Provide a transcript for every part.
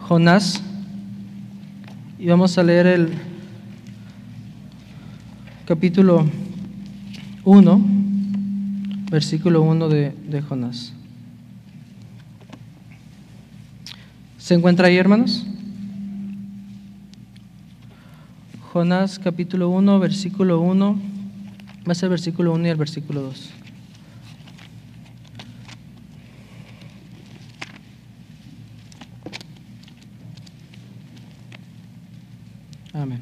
Jonás y vamos a leer el capítulo 1, versículo 1 de Jonás. ¿Se encuentra ahí, hermanos? Jonás capítulo 1, versículo 1, va a ser el versículo 1 y el versículo 2. Amén.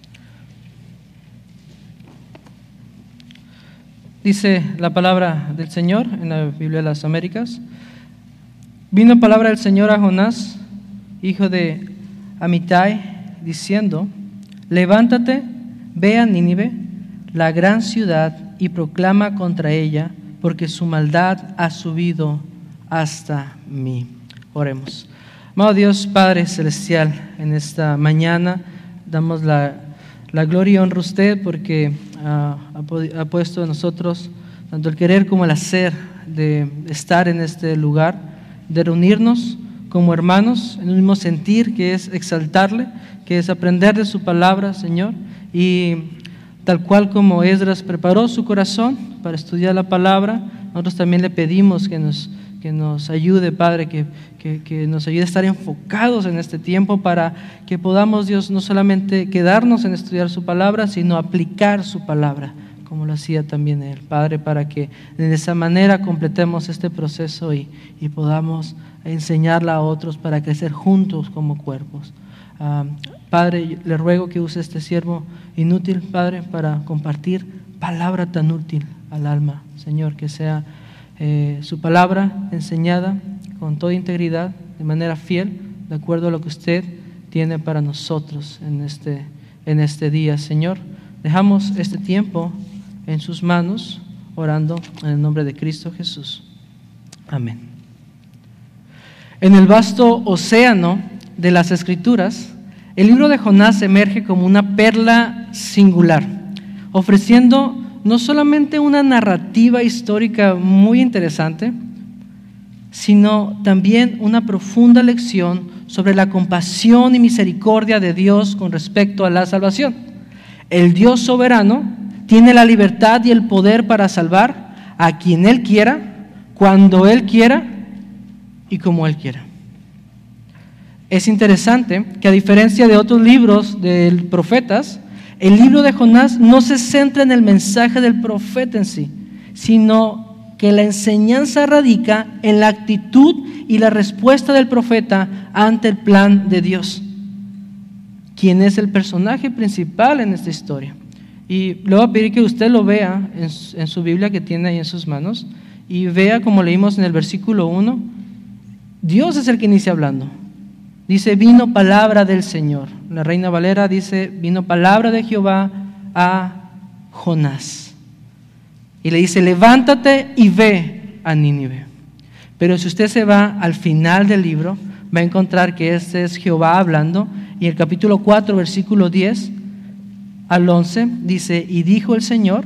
Dice la palabra del Señor en la Biblia de las Américas. Vino palabra del Señor a Jonás, hijo de Amittai, diciendo: levántate, ve a Nínive, la gran ciudad, y proclama contra ella, porque su maldad ha subido hasta mí. Oremos. Amado Dios, Padre Celestial, en esta mañana damos la gloria y honra a usted porque ha puesto en nosotros tanto el querer como el hacer de estar en este lugar, de reunirnos como hermanos en un mismo sentir, que es exaltarle, que es aprender de su palabra, Señor, y tal cual como Esdras preparó su corazón para estudiar la palabra, nosotros también le pedimos que nos ayude, Padre, que nos ayude a estar enfocados en este tiempo para que podamos, Dios, no solamente quedarnos en estudiar su palabra, sino aplicar su palabra, como lo hacía también Él, Padre, para que de esa manera completemos este proceso y podamos enseñarla a otros para crecer juntos como cuerpos. Padre, le ruego que use este siervo inútil, Padre, para compartir palabra tan útil al alma, Señor, que sea su palabra enseñada con toda integridad, de manera fiel, de acuerdo a lo que usted tiene para nosotros en este día, Señor. Dejamos este tiempo en sus manos, orando en el nombre de Cristo Jesús. Amén. En el vasto océano de las Escrituras, el libro de Jonás emerge como una perla singular, ofreciendo no solamente una narrativa histórica muy interesante, sino también una profunda lección sobre la compasión y misericordia de Dios con respecto a la salvación. El Dios soberano tiene la libertad y el poder para salvar a quien Él quiera, cuando Él quiera y como Él quiera. Es interesante que, a diferencia de otros libros de profetas, el libro de Jonás no se centra en el mensaje del profeta en sí, sino que la enseñanza radica en la actitud y la respuesta del profeta ante el plan de Dios, quien es el personaje principal en esta historia. Y le voy a pedir que usted lo vea en su Biblia que tiene ahí en sus manos, y vea, como leímos en el versículo 1, Dios es el que inicia hablando. Dice: vino palabra del Señor. La Reina Valera dice: vino palabra de Jehová a Jonás. Y le dice: levántate y ve a Nínive. Pero si usted se va al final del libro, va a encontrar que este es Jehová hablando. Y el capítulo 4, versículo 10 al 11, dice: y dijo el Señor: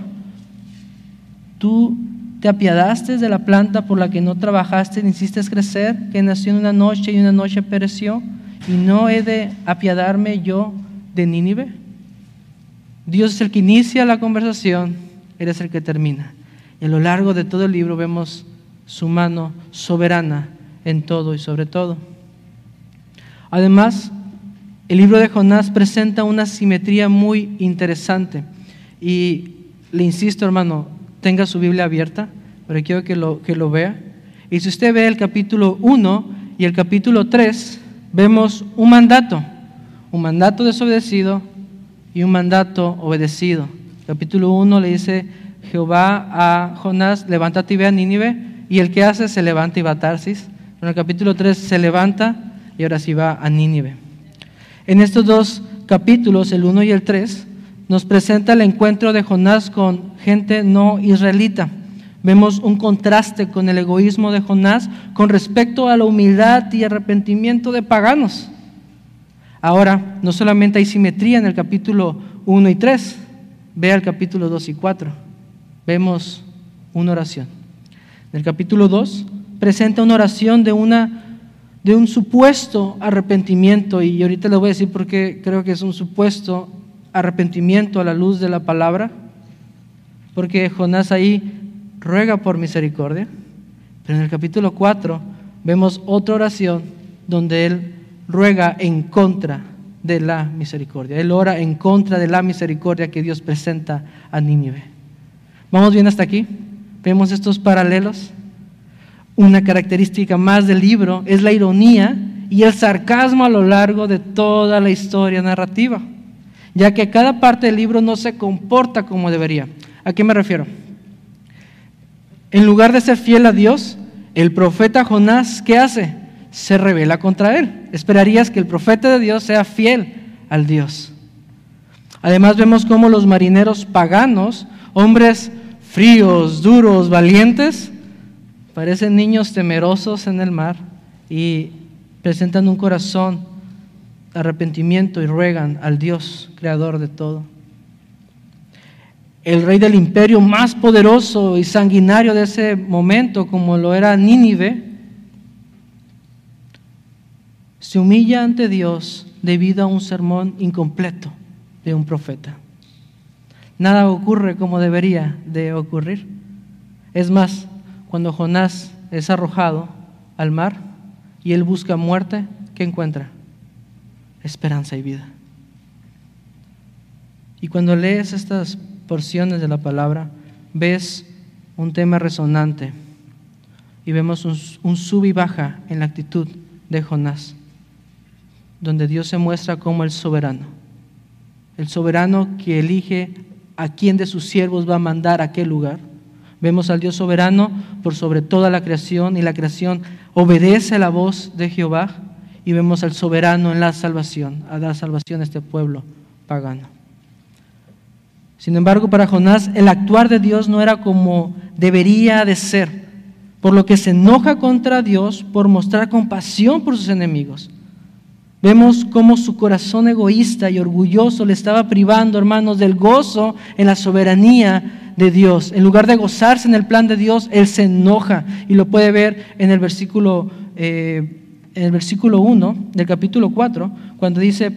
tú te apiadaste de la planta por la que no trabajaste ni hiciste crecer, que nació en una noche y una noche pereció, y no he de apiadarme yo de Nínive. Dios es el que inicia la conversación, Él es el que termina. Y a lo largo de todo el libro vemos su mano soberana en todo y sobre todo. Además, el libro de Jonás presenta una simetría muy interesante. Y le insisto, hermano, tenga su Biblia abierta, pero quiero que lo vea. Y si usted ve el capítulo 1 y el capítulo 3, vemos un mandato desobedecido y un mandato obedecido. Capítulo 1 le dice Jehová a Jonás: levántate y ve a Nínive, y el que hace se levanta y va a Tarsis. En el capítulo 3 se levanta y ahora sí va a Nínive. En estos dos capítulos, el 1 y el 3, nos presenta el encuentro de Jonás con gente no israelita. Vemos un contraste con el egoísmo de Jonás con respecto a la humildad y arrepentimiento de paganos. Ahora, no solamente hay simetría en el capítulo 1 y 3, vea el capítulo 2 y 4. Vemos una oración. En el capítulo 2 presenta una oración de una de un supuesto arrepentimiento, y ahorita les voy a decir por qué creo que es un supuesto arrepentimiento a la luz de la palabra, porque Jonás ahí ruega por misericordia, pero en el capítulo 4 vemos otra oración donde él ruega en contra de la misericordia. Él ora en contra de la misericordia que Dios presenta a Nínive. ¿Vamos bien hasta aquí? ¿Vemos estos paralelos? Una característica más del libro es la ironía y el sarcasmo a lo largo de toda la historia narrativa, ya que cada parte del libro no se comporta como debería. ¿A qué me refiero? En lugar de ser fiel a Dios, el profeta Jonás, ¿qué hace? Se rebela contra él. Esperarías que el profeta de Dios sea fiel al Dios. Además vemos cómo los marineros paganos, hombres fríos, duros, valientes, parecen niños temerosos en el mar y presentan un corazón de arrepentimiento y ruegan al Dios creador de todo. El rey del imperio más poderoso y sanguinario de ese momento, como lo era Nínive, se humilla ante Dios debido a un sermón incompleto de un profeta. Nada ocurre como debería de ocurrir. Es más, cuando Jonás es arrojado al mar y él busca muerte, ¿qué encuentra? Esperanza y vida. Y cuando lees estas porciones de la palabra, ves un tema resonante y vemos un sub y baja en la actitud de Jonás, donde Dios se muestra como el soberano que elige a quién de sus siervos va a mandar a qué lugar. Vemos al Dios soberano por sobre toda la creación, y la creación obedece a la voz de Jehová, y vemos al soberano en la salvación, a dar salvación a este pueblo pagano. Sin embargo, para Jonás el actuar de Dios no era como debería de ser, por lo que se enoja contra Dios por mostrar compasión por sus enemigos. Vemos cómo su corazón egoísta y orgulloso le estaba privando, hermanos, del gozo en la soberanía de Dios. En lugar de gozarse en el plan de Dios, él se enoja, y lo puede ver en el versículo 1 del capítulo 4, cuando dice: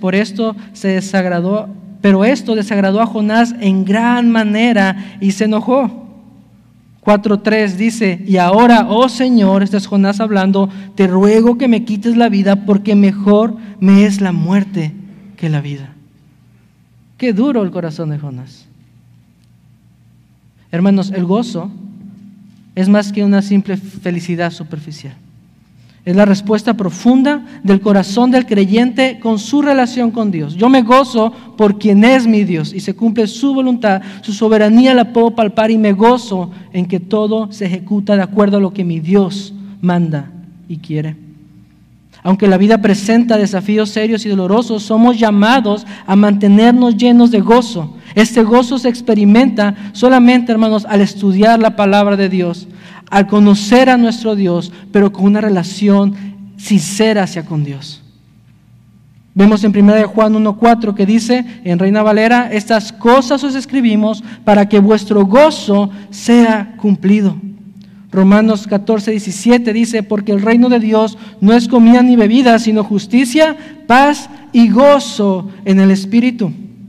pero esto desagradó a Jonás en gran manera y se enojó. 4:3 dice: y ahora, oh Señor, este es Jonás hablando, te ruego que me quites la vida, porque mejor me es la muerte que la vida. Qué duro el corazón de Jonás. Hermanos, el gozo es más que una simple felicidad superficial. Es la respuesta profunda del corazón del creyente con su relación con Dios. Yo me gozo por quien es mi Dios y se cumple su voluntad, su soberanía la puedo palpar, y me gozo en que todo se ejecuta de acuerdo a lo que mi Dios manda y quiere. Aunque la vida presenta desafíos serios y dolorosos, somos llamados a mantenernos llenos de gozo. Este gozo se experimenta solamente, hermanos, al estudiar la palabra de Dios, al conocer a nuestro Dios, pero con una relación sincera hacia con Dios. Vemos en 1 Juan 1:4 que dice en Reina Valera: estas cosas os escribimos para que vuestro gozo sea cumplido. Romanos 14:17 dice: porque el reino de Dios no es comida ni bebida, sino justicia, paz y gozo en el Espíritu.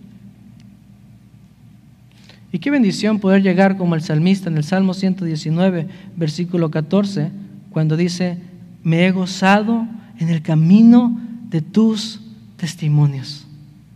Y qué bendición poder llegar como el salmista en el Salmo 119, versículo 14, cuando dice: me he gozado en el camino de tus testimonios,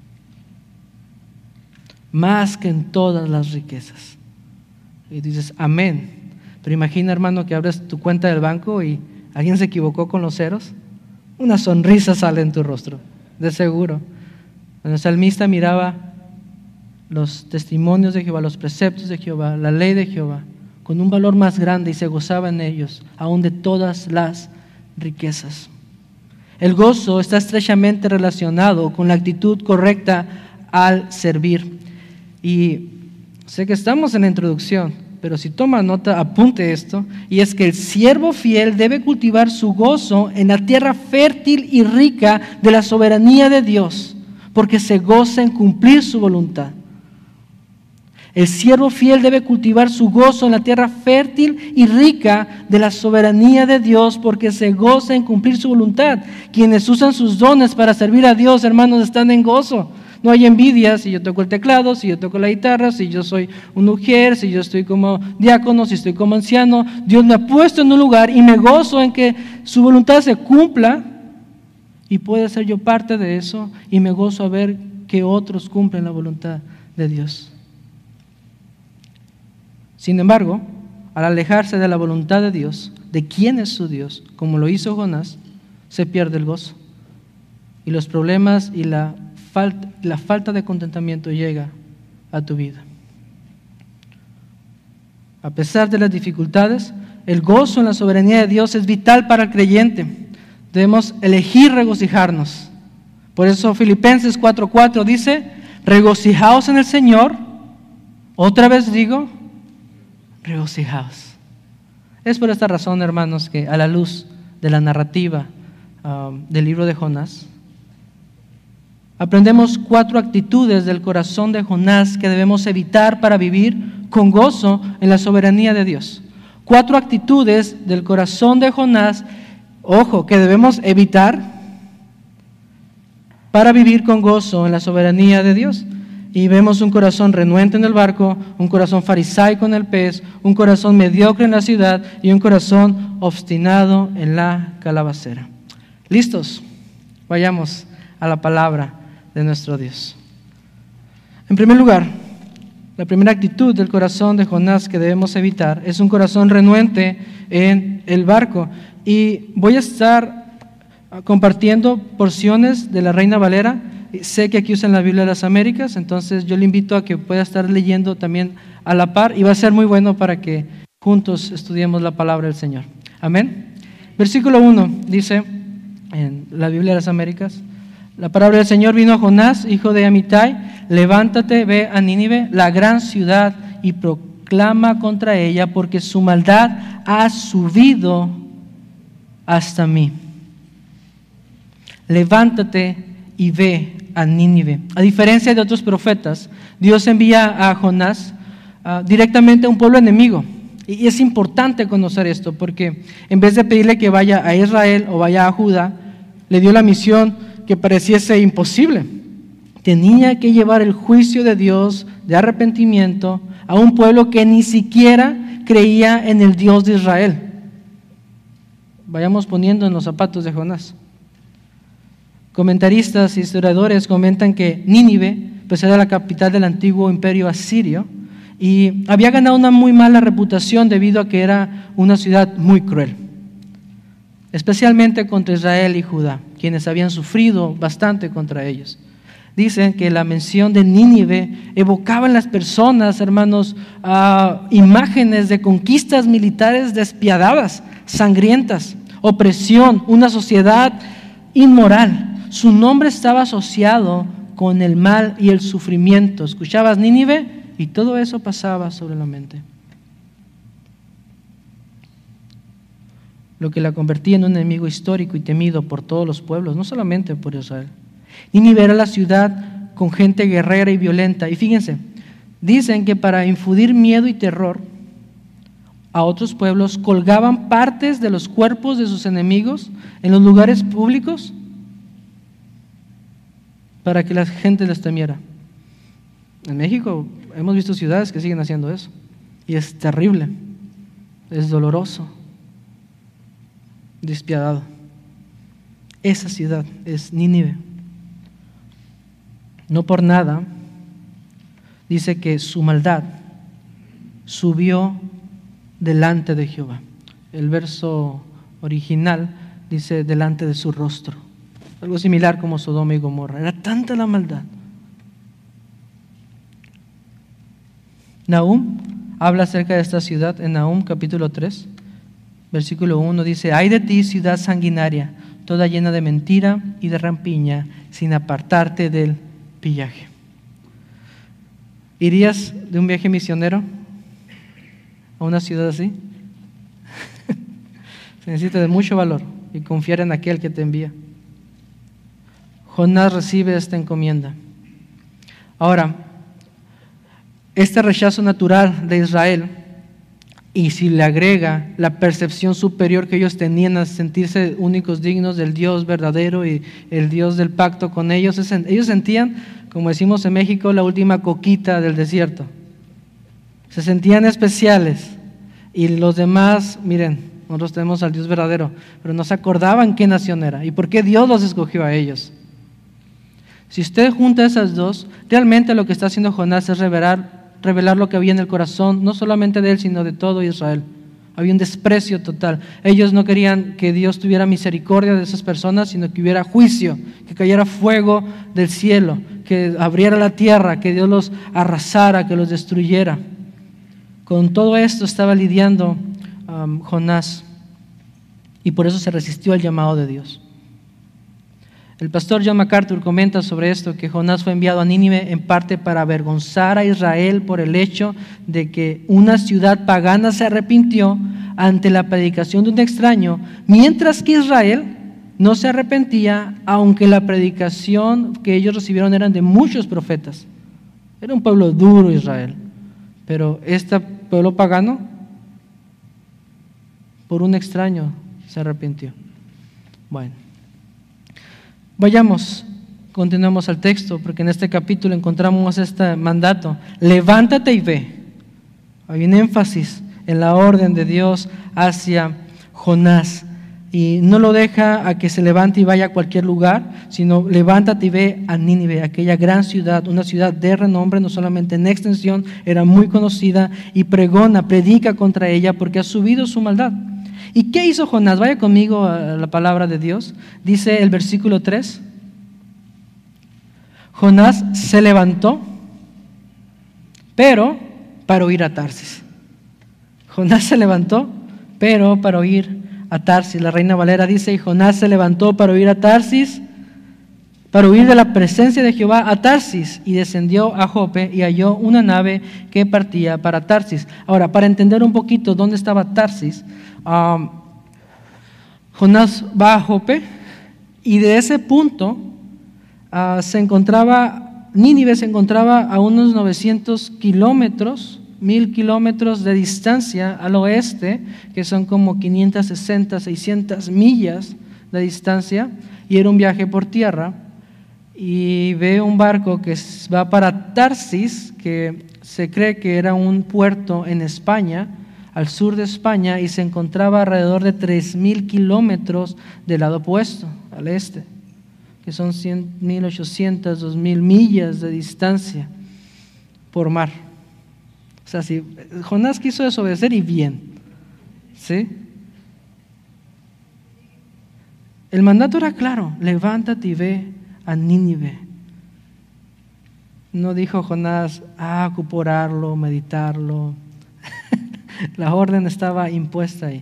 más que en todas las riquezas. Y dices: amén. Pero imagina, hermano, que abres tu cuenta del banco y alguien se equivocó con los ceros. Una sonrisa sale en tu rostro, de seguro. Cuando el salmista miraba los testimonios de Jehová, los preceptos de Jehová, la ley de Jehová, con un valor más grande, y se gozaba en ellos, aún de todas las riquezas. El gozo está estrechamente relacionado con la actitud correcta al servir. Y sé que estamos en la introducción, pero si toma nota, apunte esto, y es que el siervo fiel debe cultivar su gozo en la tierra fértil y rica de la soberanía de Dios, porque se goza en cumplir su voluntad. El siervo fiel debe cultivar su gozo en la tierra fértil y rica de la soberanía de Dios, porque se goza en cumplir su voluntad. Quienes usan sus dones para servir a Dios, hermanos, están en gozo. No hay envidia si yo toco el teclado, si yo toco la guitarra, si yo soy un mujer, si yo estoy como diácono, si estoy como anciano. Dios me ha puesto en un lugar y me gozo en que su voluntad se cumpla, y puede ser yo parte de eso, y me gozo a ver que otros cumplen la voluntad de Dios. Sin embargo, al alejarse de la voluntad de Dios, de quién es su Dios, como lo hizo Jonás, se pierde el gozo. Y los problemas y la falta de contentamiento llega a tu vida. A pesar de las dificultades, el gozo en la soberanía de Dios es vital para el creyente. Debemos elegir regocijarnos. Por eso Filipenses 4:4 dice: regocijaos en el Señor. Otra vez digo, regocijaos. Es por esta razón, hermanos, que a la luz de la narrativa del libro de Jonás, aprendemos 4 actitudes del corazón de Jonás que debemos evitar para vivir con gozo en la soberanía de Dios. 4 actitudes del corazón de Jonás, ojo, que debemos evitar para vivir con gozo en la soberanía de Dios. Y vemos un corazón renuente en el barco, un corazón farisaico en el pez, un corazón mediocre en la ciudad y un corazón obstinado en la calabacera. ¿Listos? Vayamos a la palabra de nuestro Dios. En primer lugar, la primera actitud del corazón de Jonás que debemos evitar es un corazón renuente en el barco. Y voy a estar compartiendo porciones de la Reina Valera. Sé que aquí usan la Biblia de las Américas, entonces yo le invito a que pueda estar leyendo también a la par, y va a ser muy bueno para que juntos estudiemos la palabra del Señor. Amén. Versículo 1 dice en la Biblia de las Américas: la palabra del Señor vino a Jonás, hijo de Amitai: levántate, ve a Nínive, la gran ciudad, y proclama contra ella, porque su maldad ha subido hasta mí. Levántate y ve a Nínive. A diferencia de otros profetas, Dios envía a Jonás directamente a un pueblo enemigo. Y es importante conocer esto, porque en vez de pedirle que vaya a Israel o vaya a Judá, le dio la misión que pareciese imposible. Tenía que llevar el juicio de Dios de arrepentimiento a un pueblo que ni siquiera creía en el Dios de Israel. Vayamos poniendo en los zapatos de Jonás. Comentaristas y historiadores comentan que Nínive pues era la capital del antiguo imperio asirio y había ganado una muy mala reputación debido a que era una ciudad muy cruel, especialmente contra Israel y Judá, quienes habían sufrido bastante contra ellos. Dicen que la mención de Nínive evocaba en las personas, hermanos, imágenes de conquistas militares despiadadas, sangrientas, opresión, una sociedad inmoral. Su nombre estaba asociado con el mal y el sufrimiento. Escuchabas Nínive y todo eso pasaba sobre la mente. Lo que la convertía en un enemigo histórico y temido por todos los pueblos, no solamente por Israel. Nínive era la ciudad con gente guerrera y violenta. Y fíjense, dicen que para infundir miedo y terror a otros pueblos, colgaban partes de los cuerpos de sus enemigos en los lugares públicos para que la gente les temiera. En México hemos visto ciudades que siguen haciendo eso, y es terrible, es doloroso, despiadado. Esa ciudad es Nínive. No por nada dice que su maldad subió delante de Jehová. El verso original dice delante de su rostro. Algo similar como Sodoma y Gomorra. Era tanta la maldad. Nahum habla acerca de esta ciudad en Nahum capítulo 3, versículo 1. Dice: ay de ti, ciudad sanguinaria, toda llena de mentira y de rampiña, sin apartarte del pillaje. ¿Irías de un viaje misionero a una ciudad así? Se necesita de mucho valor y confiar en aquel que te envía. Jonás recibe esta encomienda. Ahora, este rechazo natural de Israel, y si le agrega la percepción superior que ellos tenían a sentirse únicos dignos del Dios verdadero y el Dios del pacto con ellos, ellos sentían, como decimos en México, la última coquita del desierto. Se sentían especiales y los demás, miren, nosotros tenemos al Dios verdadero, pero no se acordaban qué nación era y por qué Dios los escogió a ellos. Si usted junta esas dos, realmente lo que está haciendo Jonás es revelar lo que había en el corazón, no solamente de él, sino de todo Israel. Había un desprecio total. Ellos no querían que Dios tuviera misericordia de esas personas, sino que hubiera juicio, que cayera fuego del cielo, que abriera la tierra, que Dios los arrasara, que los destruyera. Con todo esto estaba lidiando Jonás, y por eso se resistió al llamado de Dios. El pastor John MacArthur comenta sobre esto, que Jonás fue enviado a Nínive en parte para avergonzar a Israel por el hecho de que una ciudad pagana se arrepintió ante la predicación de un extraño, mientras que Israel no se arrepentía, aunque la predicación que ellos recibieron eran de muchos profetas. Era un pueblo duro Israel, pero este pueblo pagano, por un extraño, se arrepintió. Bueno. Vayamos, continuemos al texto, porque en este capítulo encontramos este mandato: levántate y ve. Hay un énfasis en la orden de Dios hacia Jonás, y no lo deja a que se levante y vaya a cualquier lugar, sino levántate y ve a Nínive, aquella gran ciudad, una ciudad de renombre, no solamente en extensión, era muy conocida, y predica contra ella porque ha subido su maldad. ¿Y qué hizo Jonás? Vaya conmigo a la palabra de Dios. Dice el versículo 3. Jonás se levantó, pero para huir a Tarsis. Jonás se levantó, pero para huir a Tarsis. La Reina Valera dice: y Jonás se levantó para huir a Tarsis, para huir de la presencia de Jehová a Tarsis, y descendió a Jope y halló una nave que partía para Tarsis. Ahora, para entender un poquito dónde estaba Tarsis, Jonás va a Jope, y de ese punto Nínive se encontraba a unos 900 kilómetros, 1000 kilómetros de distancia al oeste, que son como 560, 600 millas de distancia, y era un viaje por tierra. Y ve un barco que va para Tarsis, que se cree que era un puerto en España, al sur de España, y se encontraba alrededor de 3000 kilómetros del lado opuesto, al este, que son 1800, 2000 millas de distancia por mar. O sea, si Jonás quiso desobedecer, y bien, ¿sí? El mandato era claro: levántate y ve a Nínive. No dijo Jonás, acuporarlo, meditarlo. La orden estaba impuesta ahí.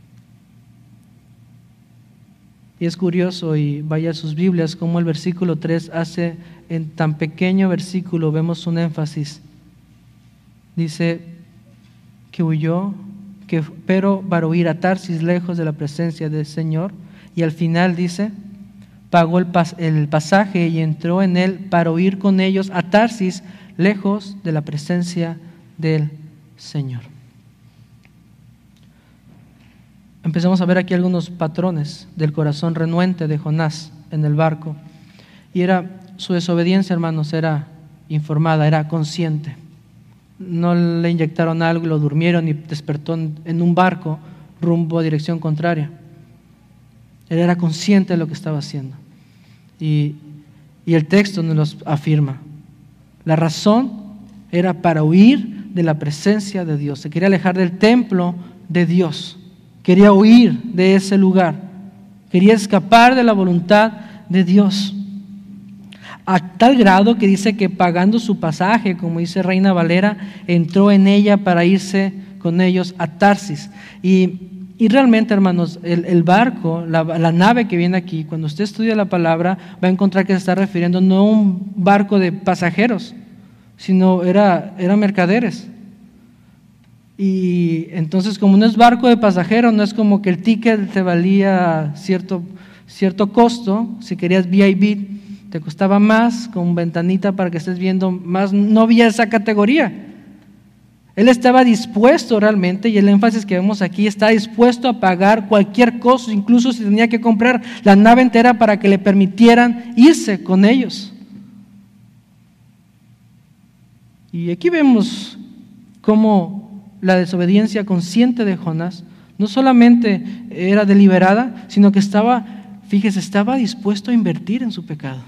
Y es curioso, y vaya a sus Biblias, como el versículo 3 hace, en tan pequeño versículo vemos un énfasis. Dice que huyó, pero para huir a Tarsis, lejos de la presencia del Señor. Y al final dice, pagó el pasaje y entró en él para huir con ellos a Tarsis, lejos de la presencia del Señor. Empezamos a ver aquí algunos patrones del corazón renuente de Jonás en el barco. Y su desobediencia, hermanos, era informada, era consciente. No le inyectaron algo y lo durmieron y despertó en un barco rumbo a dirección contraria. Él era consciente de lo que estaba haciendo. Y el texto nos lo afirma. La razón era para huir de la presencia de Dios. Se quería alejar del templo de Dios. Quería huir de ese lugar. Quería escapar de la voluntad de Dios. A tal grado que dice que pagando su pasaje, como dice Reina Valera, entró en ella para irse con ellos a Tarsis. Y realmente, hermanos, el barco, la nave que viene aquí, cuando usted estudia la palabra, va a encontrar que se está refiriendo no a un barco de pasajeros, sino era mercaderes. Y entonces, como no es barco de pasajeros, no es como que el ticket te valía cierto costo. Si querías VIP, te costaba más, con ventanita para que estés viendo más. No había esa categoría. Él estaba dispuesto realmente, y el énfasis que vemos aquí, está dispuesto a pagar cualquier cosa, incluso si tenía que comprar la nave entera para que le permitieran irse con ellos. Y aquí vemos cómo la desobediencia consciente de Jonás no solamente era deliberada, sino que estaba dispuesto a invertir en su pecado.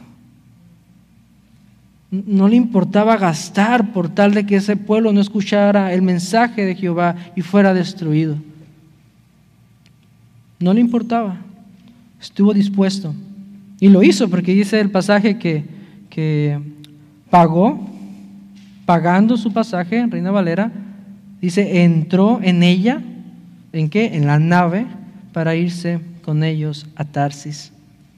No le importaba gastar por tal de que ese pueblo no escuchara el mensaje de Jehová y fuera destruido. No le importaba, estuvo dispuesto. Y lo hizo porque dice el pasaje que pagando su pasaje en Reina Valera, dice, entró en ella, ¿en qué? En la nave para irse con ellos a Tarsis.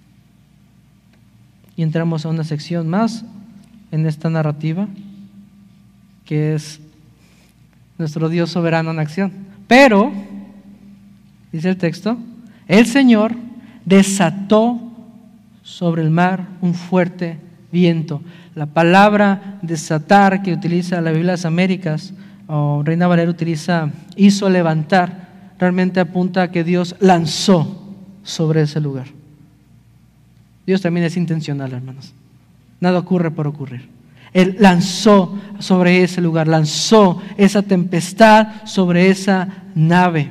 Y entramos a una sección más en esta narrativa, que es nuestro Dios soberano en acción. Pero, dice el texto, el Señor desató sobre el mar un fuerte viento. La palabra desatar que utiliza la Biblia de las Américas, o Reina Valera utiliza hizo levantar, realmente apunta a que Dios lanzó sobre ese lugar. Dios también es intencional, hermanos. Nada ocurre por ocurrir. Él lanzó sobre ese lugar, lanzó esa tempestad sobre esa nave.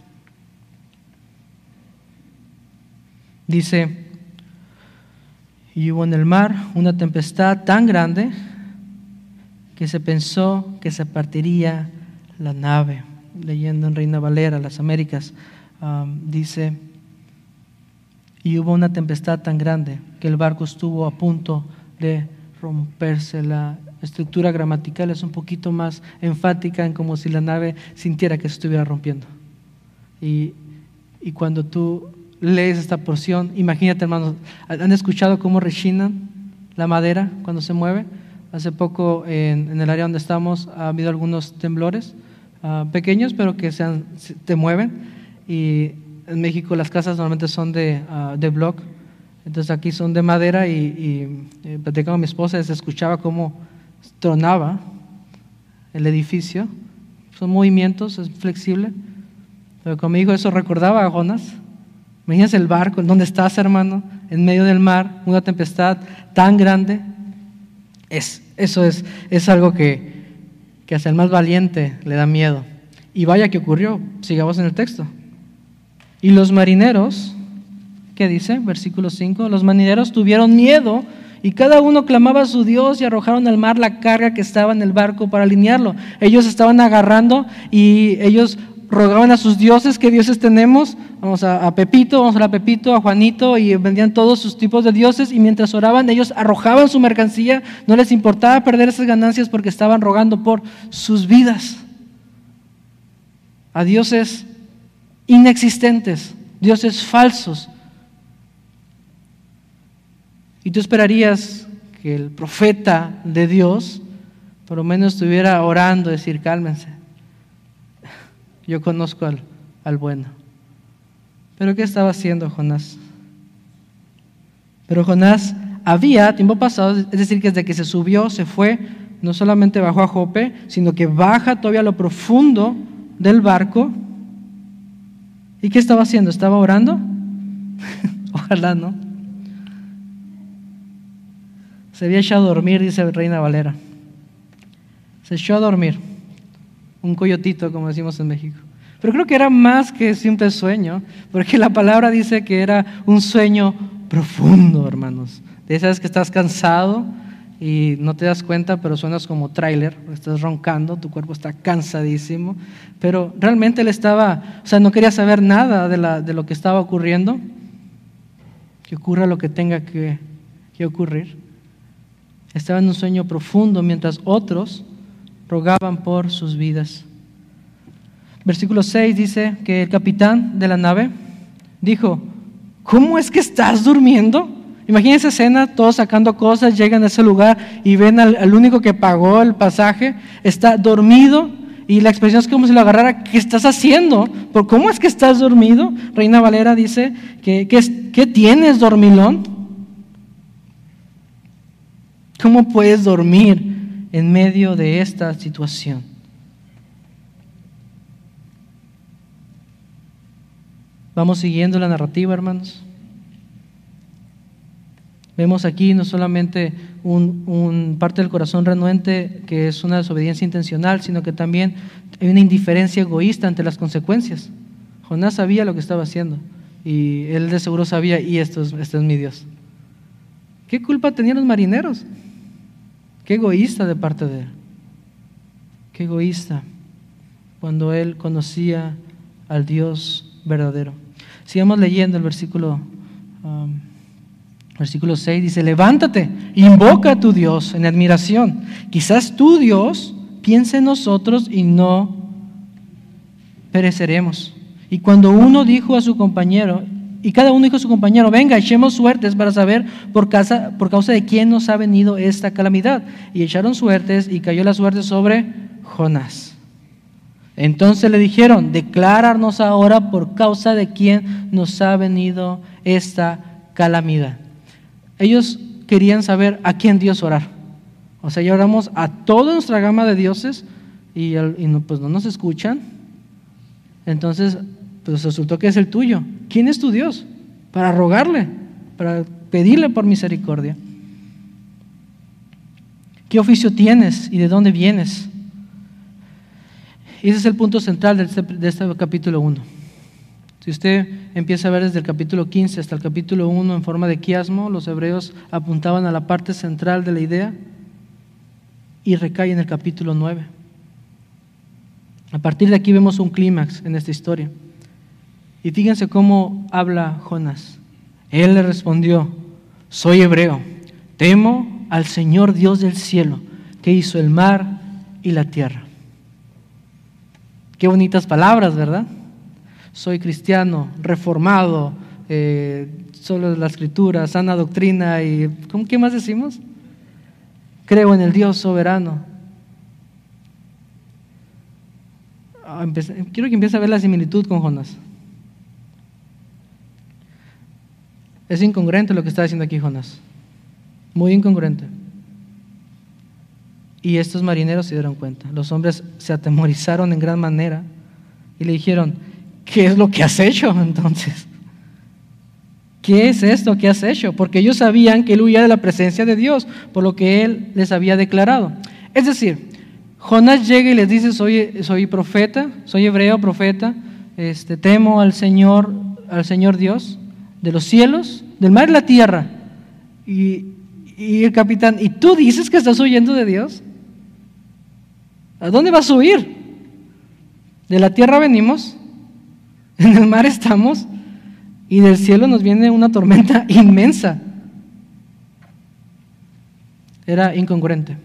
Dice, y hubo en el mar una tempestad tan grande que se pensó que se partiría la nave. Leyendo en Reina Valera, las Américas, dice, y hubo una tempestad tan grande que el barco estuvo a punto de romperse. La estructura gramatical es un poquito más enfática en como si la nave sintiera que se estuviera rompiendo. Y cuando tú lees esta porción, imagínate, hermanos, ¿han escuchado cómo rechinan la madera cuando se mueve? Hace poco en el área donde estamos ha habido algunos temblores pequeños, pero que te mueven. Y en México las casas normalmente son de block. Entonces aquí son de madera y platicando con mi esposa, se escuchaba cómo tronaba el edificio. Son movimientos, es flexible. Pero como dijo, eso recordaba a Jonás. Imagínense el barco, ¿dónde estás, hermano? En medio del mar, una tempestad tan grande. Eso es algo que hasta el más valiente le da miedo. Y vaya que ocurrió, sigamos en el texto. Y los marineros, ¿qué dice? Versículo 5, los marineros tuvieron miedo y cada uno clamaba a su Dios y arrojaron al mar la carga que estaba en el barco para alinearlo. Ellos estaban agarrando y ellos rogaban a sus dioses. ¿Qué dioses tenemos? Vamos a Pepito, vamos a Pepito, a Juanito, y vendían todos sus tipos de dioses, y mientras oraban ellos arrojaban su mercancía. No les importaba perder esas ganancias porque estaban rogando por sus vidas a dioses inexistentes, dioses falsos. Y tú esperarías que el profeta de Dios por lo menos estuviera orando, decir, cálmense, yo conozco al bueno. Pero ¿qué estaba haciendo Jonás? Pero Jonás había, tiempo pasado, es decir, que desde que se subió, se fue, no solamente bajó a Jope, sino que baja todavía a lo profundo del barco. ¿Y qué estaba haciendo? ¿Estaba orando? Ojalá no. Se había echado a dormir, dice Reina Valera. Se echó a dormir. Un coyotito, como decimos en México. Pero creo que era más que simple sueño, porque la palabra dice que era un sueño profundo, hermanos. De esas que estás cansado y no te das cuenta, pero suenas como tráiler, estás roncando, tu cuerpo está cansadísimo. Pero realmente él no quería saber nada de lo que estaba ocurriendo. Que ocurra lo que tenga que ocurrir. Estaba en un sueño profundo mientras otros rogaban por sus vidas. Versículo 6 dice que el capitán de la nave dijo, ¿cómo es que estás durmiendo? Imagínense esa escena, todos sacando cosas, llegan a ese lugar y ven al único que pagó el pasaje, está dormido, y la expresión es como si lo agarrara, ¿qué estás haciendo? ¿Cómo es que estás dormido? Reina Valera dice, ¿qué tienes, dormilón? ¿Cómo puedes dormir en medio de esta situación? Vamos siguiendo la narrativa, hermanos. Vemos aquí no solamente un parte del corazón renuente, que es una desobediencia intencional, sino que también hay una indiferencia egoísta ante las consecuencias. Jonás sabía lo que estaba haciendo y él de seguro sabía, y este es mi Dios. ¿Qué culpa tenían los marineros? Qué egoísta de parte de él. Qué egoísta cuando él conocía al Dios verdadero. Sigamos leyendo el versículo 6, dice: levántate, invoca a tu Dios en admiración. Quizás tu Dios piense en nosotros y no pereceremos. Y cuando uno dijo a su compañero, y cada uno dijo a su compañero: venga, echemos suertes para saber por causa de quién nos ha venido esta calamidad. Y echaron suertes, y cayó la suerte sobre Jonás. Entonces le dijeron: declárarnos ahora por causa de quién nos ha venido esta calamidad. Ellos querían saber a quién Dios orar. O sea, ya oramos a toda nuestra gama de dioses y no nos escuchan. Entonces, pues resultó que es el tuyo. ¿Quién es tu Dios? Para rogarle, para pedirle por misericordia. ¿Qué oficio tienes y de dónde vienes? Y ese es el punto central de este capítulo 1. Si usted empieza a ver desde el capítulo 15 hasta el capítulo 1 en forma de quiasmo, los hebreos apuntaban a la parte central de la idea y recae en el capítulo 9. A partir de aquí vemos un clímax en esta historia. Y fíjense cómo habla Jonás. Él le respondió: soy hebreo, temo al Señor Dios del cielo, que hizo el mar y la tierra. Qué bonitas palabras, ¿verdad? Soy cristiano, reformado, solo de la escritura, sana doctrina y ¿qué más decimos? Creo en el Dios soberano. Quiero que empiece a ver la similitud con Jonás. Es incongruente lo que está diciendo aquí Jonás, muy incongruente. Y estos marineros se dieron cuenta. Los hombres se atemorizaron en gran manera y le dijeron: ¿qué es lo que has hecho entonces? ¿Qué es esto que has hecho? Porque ellos sabían que él huía de la presencia de Dios, por lo que él les había declarado. Es decir, Jonás llega y les dice: soy profeta, soy hebreo, profeta, temo al Señor Dios de los cielos, del mar y la tierra. Y el capitán: ¿y tú dices que estás huyendo de Dios? ¿A dónde vas a huir? De la tierra venimos, en el mar estamos, y del cielo nos viene una tormenta inmensa. Era incongruente.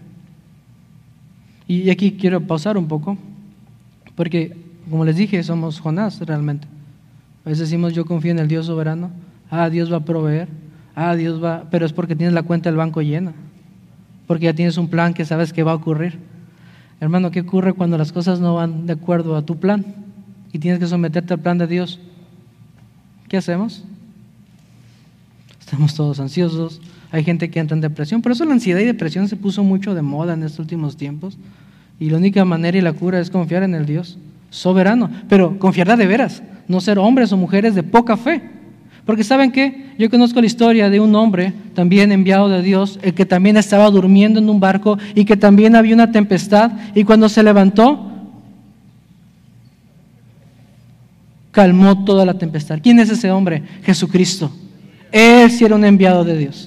Y aquí quiero pausar un poco, porque como les dije, somos Jonás realmente. A veces decimos: yo confío en el Dios soberano, Dios va a proveer, pero es porque tienes la cuenta del banco llena, porque ya tienes un plan que sabes que va a ocurrir. Hermano, ¿qué ocurre cuando las cosas no van de acuerdo a tu plan y tienes que someterte al plan de Dios? ¿Qué hacemos? Estamos todos ansiosos, hay gente que entra en depresión. Por eso la ansiedad y depresión se puso mucho de moda en estos últimos tiempos, y la única manera y la cura es confiar en el Dios soberano, pero confiar de veras, no ser hombres o mujeres de poca fe. Porque ¿saben qué? Yo conozco la historia de un hombre también enviado de Dios, el que también estaba durmiendo en un barco y que también había una tempestad, y cuando se levantó calmó toda la tempestad. ¿Quién es ese hombre? Jesucristo. Él sí era un enviado de Dios,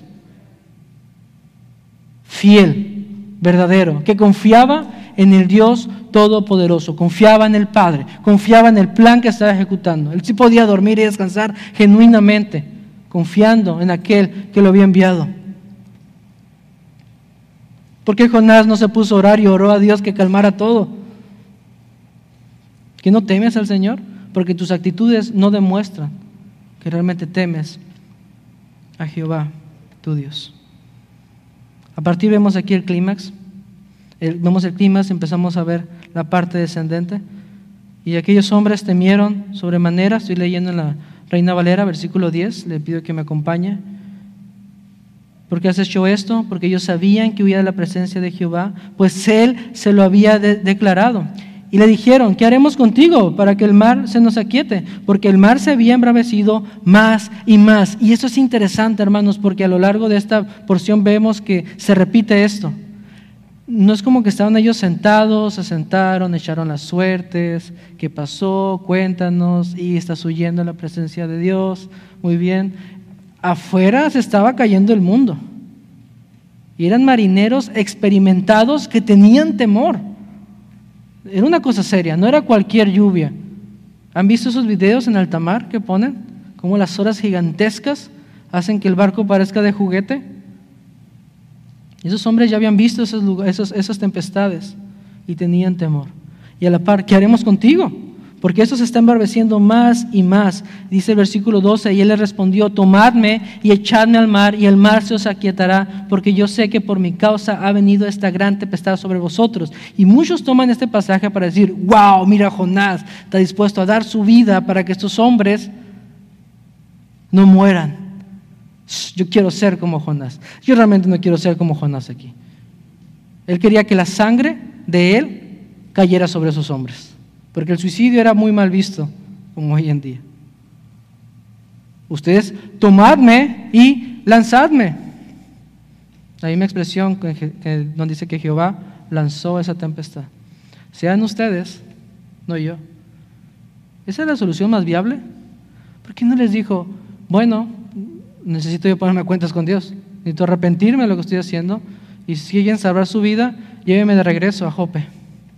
fiel, verdadero, que confiaba en el Dios Todopoderoso, confiaba en el Padre, confiaba en el plan que estaba ejecutando. Él sí podía dormir y descansar genuinamente, confiando en aquel que lo había enviado. ¿Por qué Jonás no se puso a orar y oró a Dios que calmara todo? ¿Que no temes al Señor? Porque tus actitudes no demuestran que realmente temes a Jehová, tu Dios. A partir vemos aquí el clímax. Vemos el clímax, empezamos a ver la parte descendente. Y aquellos hombres temieron sobremanera. Estoy leyendo en la Reina Valera, versículo 10. Le pido que me acompañe. ¿Por qué has hecho esto? Porque ellos sabían que huía de la presencia de Jehová, pues Él se lo había declarado. Y le dijeron, ¿qué haremos contigo para que el mar se nos aquiete? Porque el mar se había embravecido más y más. Y eso es interesante, hermanos, porque a lo largo de esta porción vemos que se repite esto. No es como que estaban ellos sentados, se sentaron, echaron las suertes, ¿qué pasó? Cuéntanos, y estás huyendo de la presencia de Dios. Muy bien. Afuera se estaba cayendo el mundo. Y eran marineros experimentados que tenían temor. Era una cosa seria, no era cualquier lluvia. ¿Han visto esos videos en alta mar que ponen? Cómo las olas gigantescas hacen que el barco parezca de juguete. Esos hombres ya habían visto esas tempestades y tenían temor. Y a la par, ¿qué haremos contigo? Porque eso se está embraveciendo más y más. Dice el versículo 12, y él le respondió, tomadme y echadme al mar, y el mar se os aquietará, porque yo sé que por mi causa ha venido esta gran tempestad sobre vosotros. Y muchos toman este pasaje para decir, wow, mira, Jonás está dispuesto a dar su vida para que estos hombres no mueran. Yo quiero ser como Jonás. Yo realmente no quiero ser como Jonás aquí. Él quería que la sangre de él cayera sobre esos hombres. Porque el suicidio era muy mal visto, como hoy en día. Ustedes tomadme y lanzadme. Hay una expresión donde dice que Jehová lanzó esa tempestad. Sean ustedes, no yo. ¿Esa es la solución más viable? ¿Por qué no les dijo, bueno, necesito yo ponerme a cuentas con Dios, necesito arrepentirme de lo que estoy haciendo, y si quieren salvar su vida, llévenme de regreso a Jope?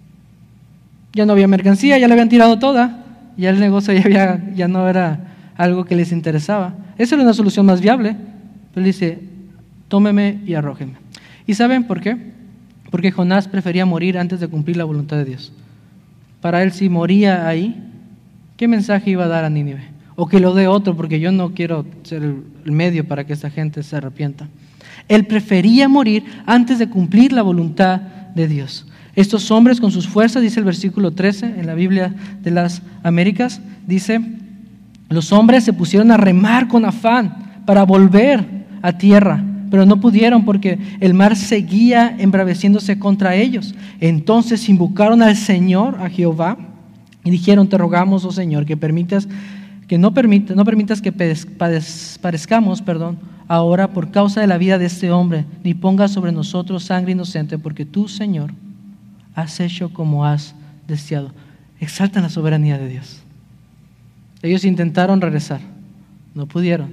Ya no había mercancía, ya la habían tirado toda, ya el negocio ya no era algo que les interesaba. Esa era una solución más viable. Pero él dice, tómeme y arrójeme. ¿Y saben por qué? Porque Jonás prefería morir antes de cumplir la voluntad de Dios. Para él, si moría ahí, ¿qué mensaje iba a dar a Nínive? O que lo dé otro, porque yo no quiero ser el medio para que esta gente se arrepienta. Él prefería morir antes de cumplir la voluntad de Dios. Estos hombres con sus fuerzas, dice el versículo 13 en la Biblia de las Américas, dice, los hombres se pusieron a remar con afán para volver a tierra, pero no pudieron porque el mar seguía embraveciéndose contra ellos. Entonces invocaron al Señor, a Jehová, y dijeron, te rogamos, oh Señor, que no permitas que padezcamos, ahora por causa de la vida de este hombre, ni pongas sobre nosotros sangre inocente, porque tú, Señor, has hecho como has deseado. Exaltan la soberanía de Dios. Ellos intentaron regresar, no pudieron.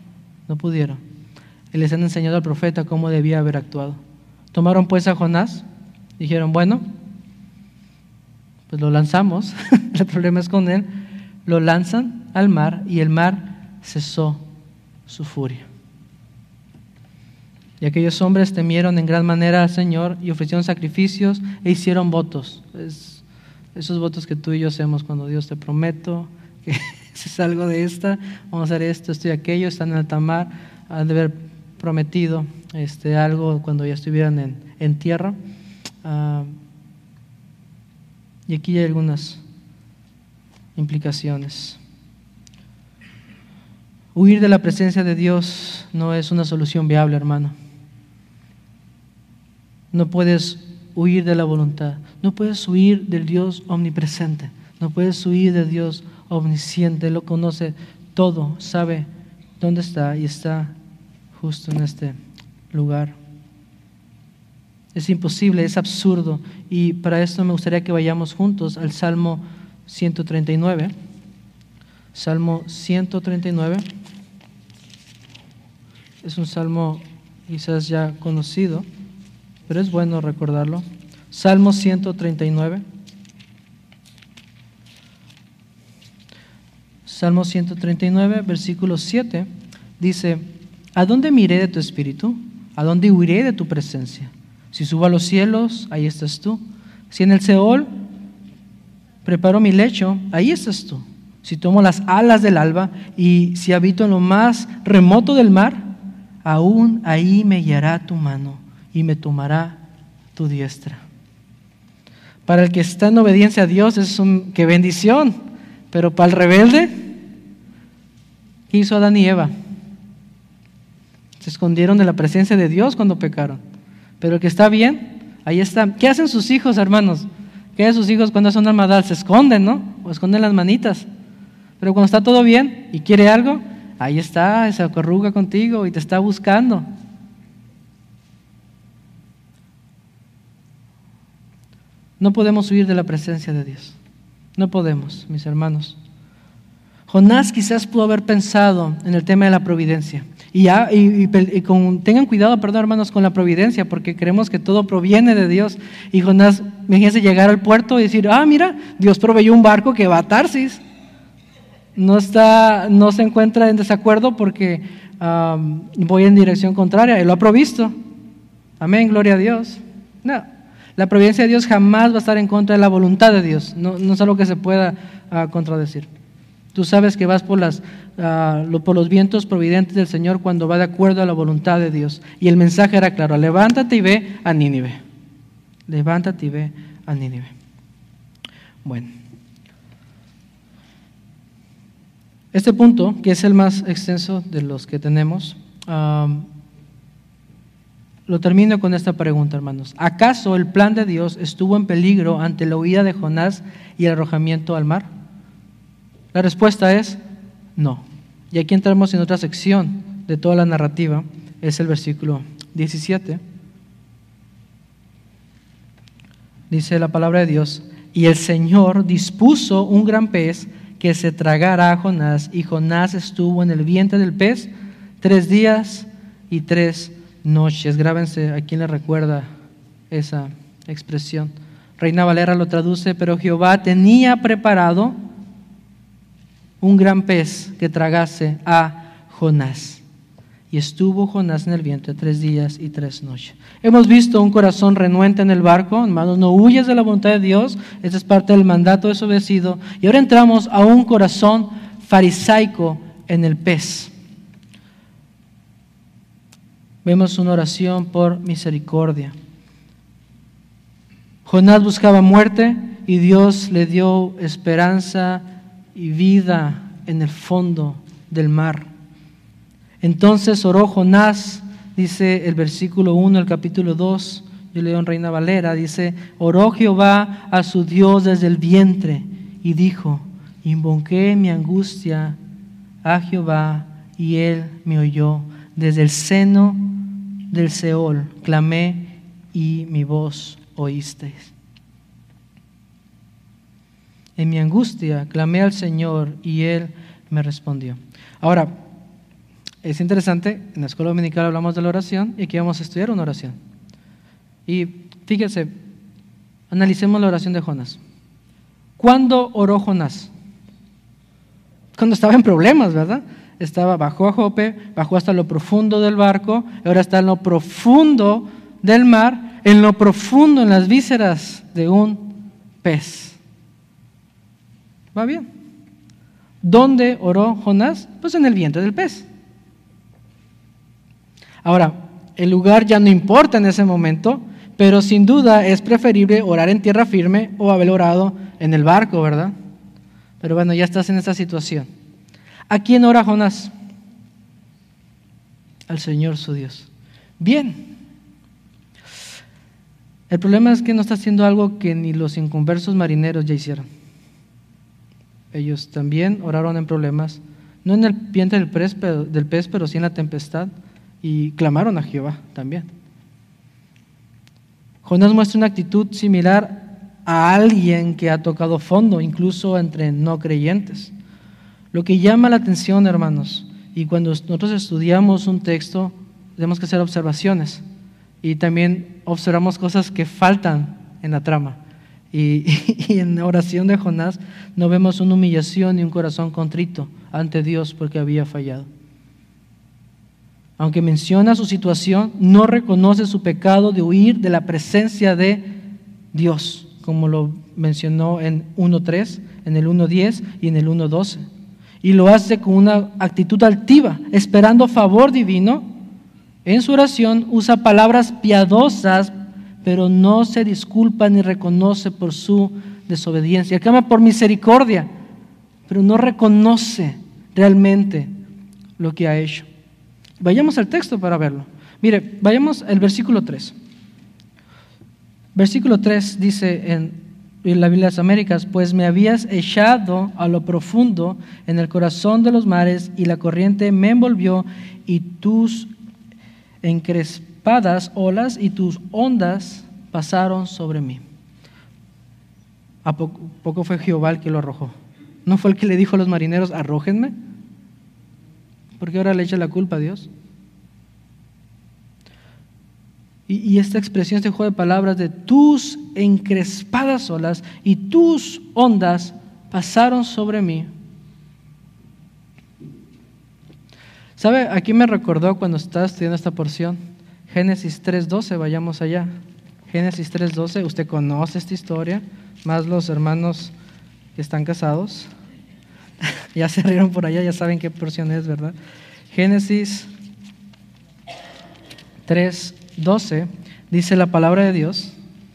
Y les han enseñado al profeta cómo debía haber actuado. Tomaron pues a Jonás, dijeron, bueno, pues lo lanzamos, el problema es con él, lo lanzan al mar y el mar cesó su furia. Y aquellos hombres temieron en gran manera al Señor y ofrecieron sacrificios e hicieron votos. Esos votos que tú y yo hacemos cuando Dios te prometo que si salgo de esta, vamos a hacer esto y aquello. Están en alta mar, han de haber prometido algo cuando ya estuvieran en tierra. Y aquí hay algunas implicaciones. Huir de la presencia de Dios no es una solución viable, hermano. No puedes huir de la voluntad, no puedes huir del Dios omnipresente, no puedes huir del Dios omnisciente. Él lo conoce todo, sabe dónde está y está justo en este lugar. Es imposible, es absurdo, y para esto me gustaría que vayamos juntos al Salmo 139. Salmo 139 es un salmo quizás ya conocido, pero es bueno recordarlo. Salmo 139. Salmo 139, versículo 7, dice, ¿a dónde miré de tu espíritu? ¿A dónde huiré de tu presencia? Si subo a los cielos, ahí estás tú. Si en el Seol preparo mi lecho, ahí estás tú. Si tomo las alas del alba y si habito en lo más remoto del mar, aún ahí me guiará tu mano y me tomará tu diestra. Para el que está en obediencia a Dios es qué bendición, pero para el rebelde, ¿qué hizo Adán y Eva? Se escondieron de la presencia de Dios cuando pecaron. Pero el que está bien, ahí está. ¿Qué hacen sus hijos, hermanos? ¿Qué? Sus hijos cuando hacen una maldad se esconden, ¿no? O esconden las manitas. Pero cuando está todo bien y quiere algo, ahí está, se acorruga contigo y te está buscando. No podemos huir de la presencia de Dios. No podemos, mis hermanos. Jonás quizás pudo haber pensado en el tema de la providencia. Tengan cuidado, perdón, hermanos, con la providencia, porque creemos que todo proviene de Dios. Y Jonás, imagínense llegar al puerto y decir, mira, Dios proveyó un barco que va a Tarsis. No se encuentra en desacuerdo porque voy en dirección contraria. Él lo ha provisto. Amén, gloria a Dios. No. La providencia de Dios jamás va a estar en contra de la voluntad de Dios. No es algo que se pueda contradecir. Tú sabes que vas por los vientos providentes del Señor cuando va de acuerdo a la voluntad de Dios. Y el mensaje era claro: levántate y ve a Nínive. Levántate y ve a Nínive. Bueno. Este punto, que es el más extenso de los que tenemos, lo termino con esta pregunta, hermanos. ¿Acaso el plan de Dios estuvo en peligro ante la huida de Jonás y el arrojamiento al mar? La respuesta es no. Y aquí entramos en otra sección de toda la narrativa, es el versículo 17. Dice la palabra de Dios: y el Señor dispuso un gran pez que se tragara a Jonás, y Jonás estuvo en el vientre del pez 3 días y 3 noches. Grábense a quien le recuerda esa expresión. Reina Valera lo traduce: pero Jehová tenía preparado un gran pez que tragase a Jonás. Y estuvo Jonás en el vientre 3 días y 3 noches. Hemos visto un corazón renuente en el barco. Hermanos, no huyas de la voluntad de Dios. Esta es parte del mandato desobedecido. Y ahora entramos a un corazón farisaico en el pez. Vemos una oración por misericordia. Jonás buscaba muerte y Dios le dio esperanza y vida en el fondo del mar. Entonces oró Jonás, dice el versículo 1, el capítulo 2, yo leo en Reina Valera, dice: oró Jehová a su Dios desde el vientre y dijo: invoqué mi angustia a Jehová y él me oyó. Desde el seno del Seol clamé y mi voz oísteis. En mi angustia clamé al Señor y Él me respondió. Ahora, es interesante, en la escuela dominical hablamos de la oración y aquí vamos a estudiar una oración. Y fíjense, analicemos la oración de Jonás. ¿Cuándo oró Jonás? Cuando estaba en problemas, ¿verdad? Bajó a Jope, bajó hasta lo profundo del barco, ahora está en lo profundo del mar, en lo profundo, en las vísceras de un pez. ¿Va bien? ¿Dónde oró Jonás? Pues en el vientre del pez. Ahora, el lugar ya no importa en ese momento, pero sin duda es preferible orar en tierra firme o haber orado en el barco, ¿verdad? Pero bueno, ya estás en esta situación. ¿A quién ora Jonás? Al Señor su Dios. Bien. El problema es que no está haciendo algo que ni los inconversos marineros ya hicieron. Ellos también oraron en problemas, no en el vientre del pez, pero sí en la tempestad, y clamaron a Jehová también. Jonás muestra una actitud similar a alguien que ha tocado fondo, incluso entre no creyentes. Lo que llama la atención, hermanos, y cuando nosotros estudiamos un texto, tenemos que hacer observaciones, y también observamos cosas que faltan en la trama. Y en la oración de Jonás no vemos una humillación ni un corazón contrito ante Dios porque había fallado. Aunque menciona su situación, no reconoce su pecado de huir de la presencia de Dios, como lo mencionó en 1.3, en el 1.10 y en el 1.12. Y lo hace con una actitud altiva, esperando favor divino. En su oración usa palabras piadosas, pero no se disculpa ni reconoce por su desobediencia. Clama por misericordia, pero no reconoce realmente lo que ha hecho. Vayamos al texto para verlo. Mire, vayamos al versículo 3. Versículo 3 dice en la Biblia de las Américas, pues me habías echado a lo profundo en el corazón de los mares y la corriente me envolvió y tus encrespadas olas y tus ondas pasaron sobre mí. ¿A poco fue Jehová el que lo arrojó? ¿No fue el que le dijo a los marineros, arrójenme? ¿Por qué ahora le echa la culpa a Dios? Y esta expresión, este juego de palabras de tus encrespadas olas y tus ondas pasaron sobre mí. ¿Sabe? Aquí me recordó cuando estaba estudiando esta porción, Génesis 3:12, vayamos allá. Génesis 3:12, usted conoce esta historia, más los hermanos que están casados. Ya se rieron por allá, ya saben qué porción es, ¿verdad? Génesis 3:12 dice la palabra de Dios.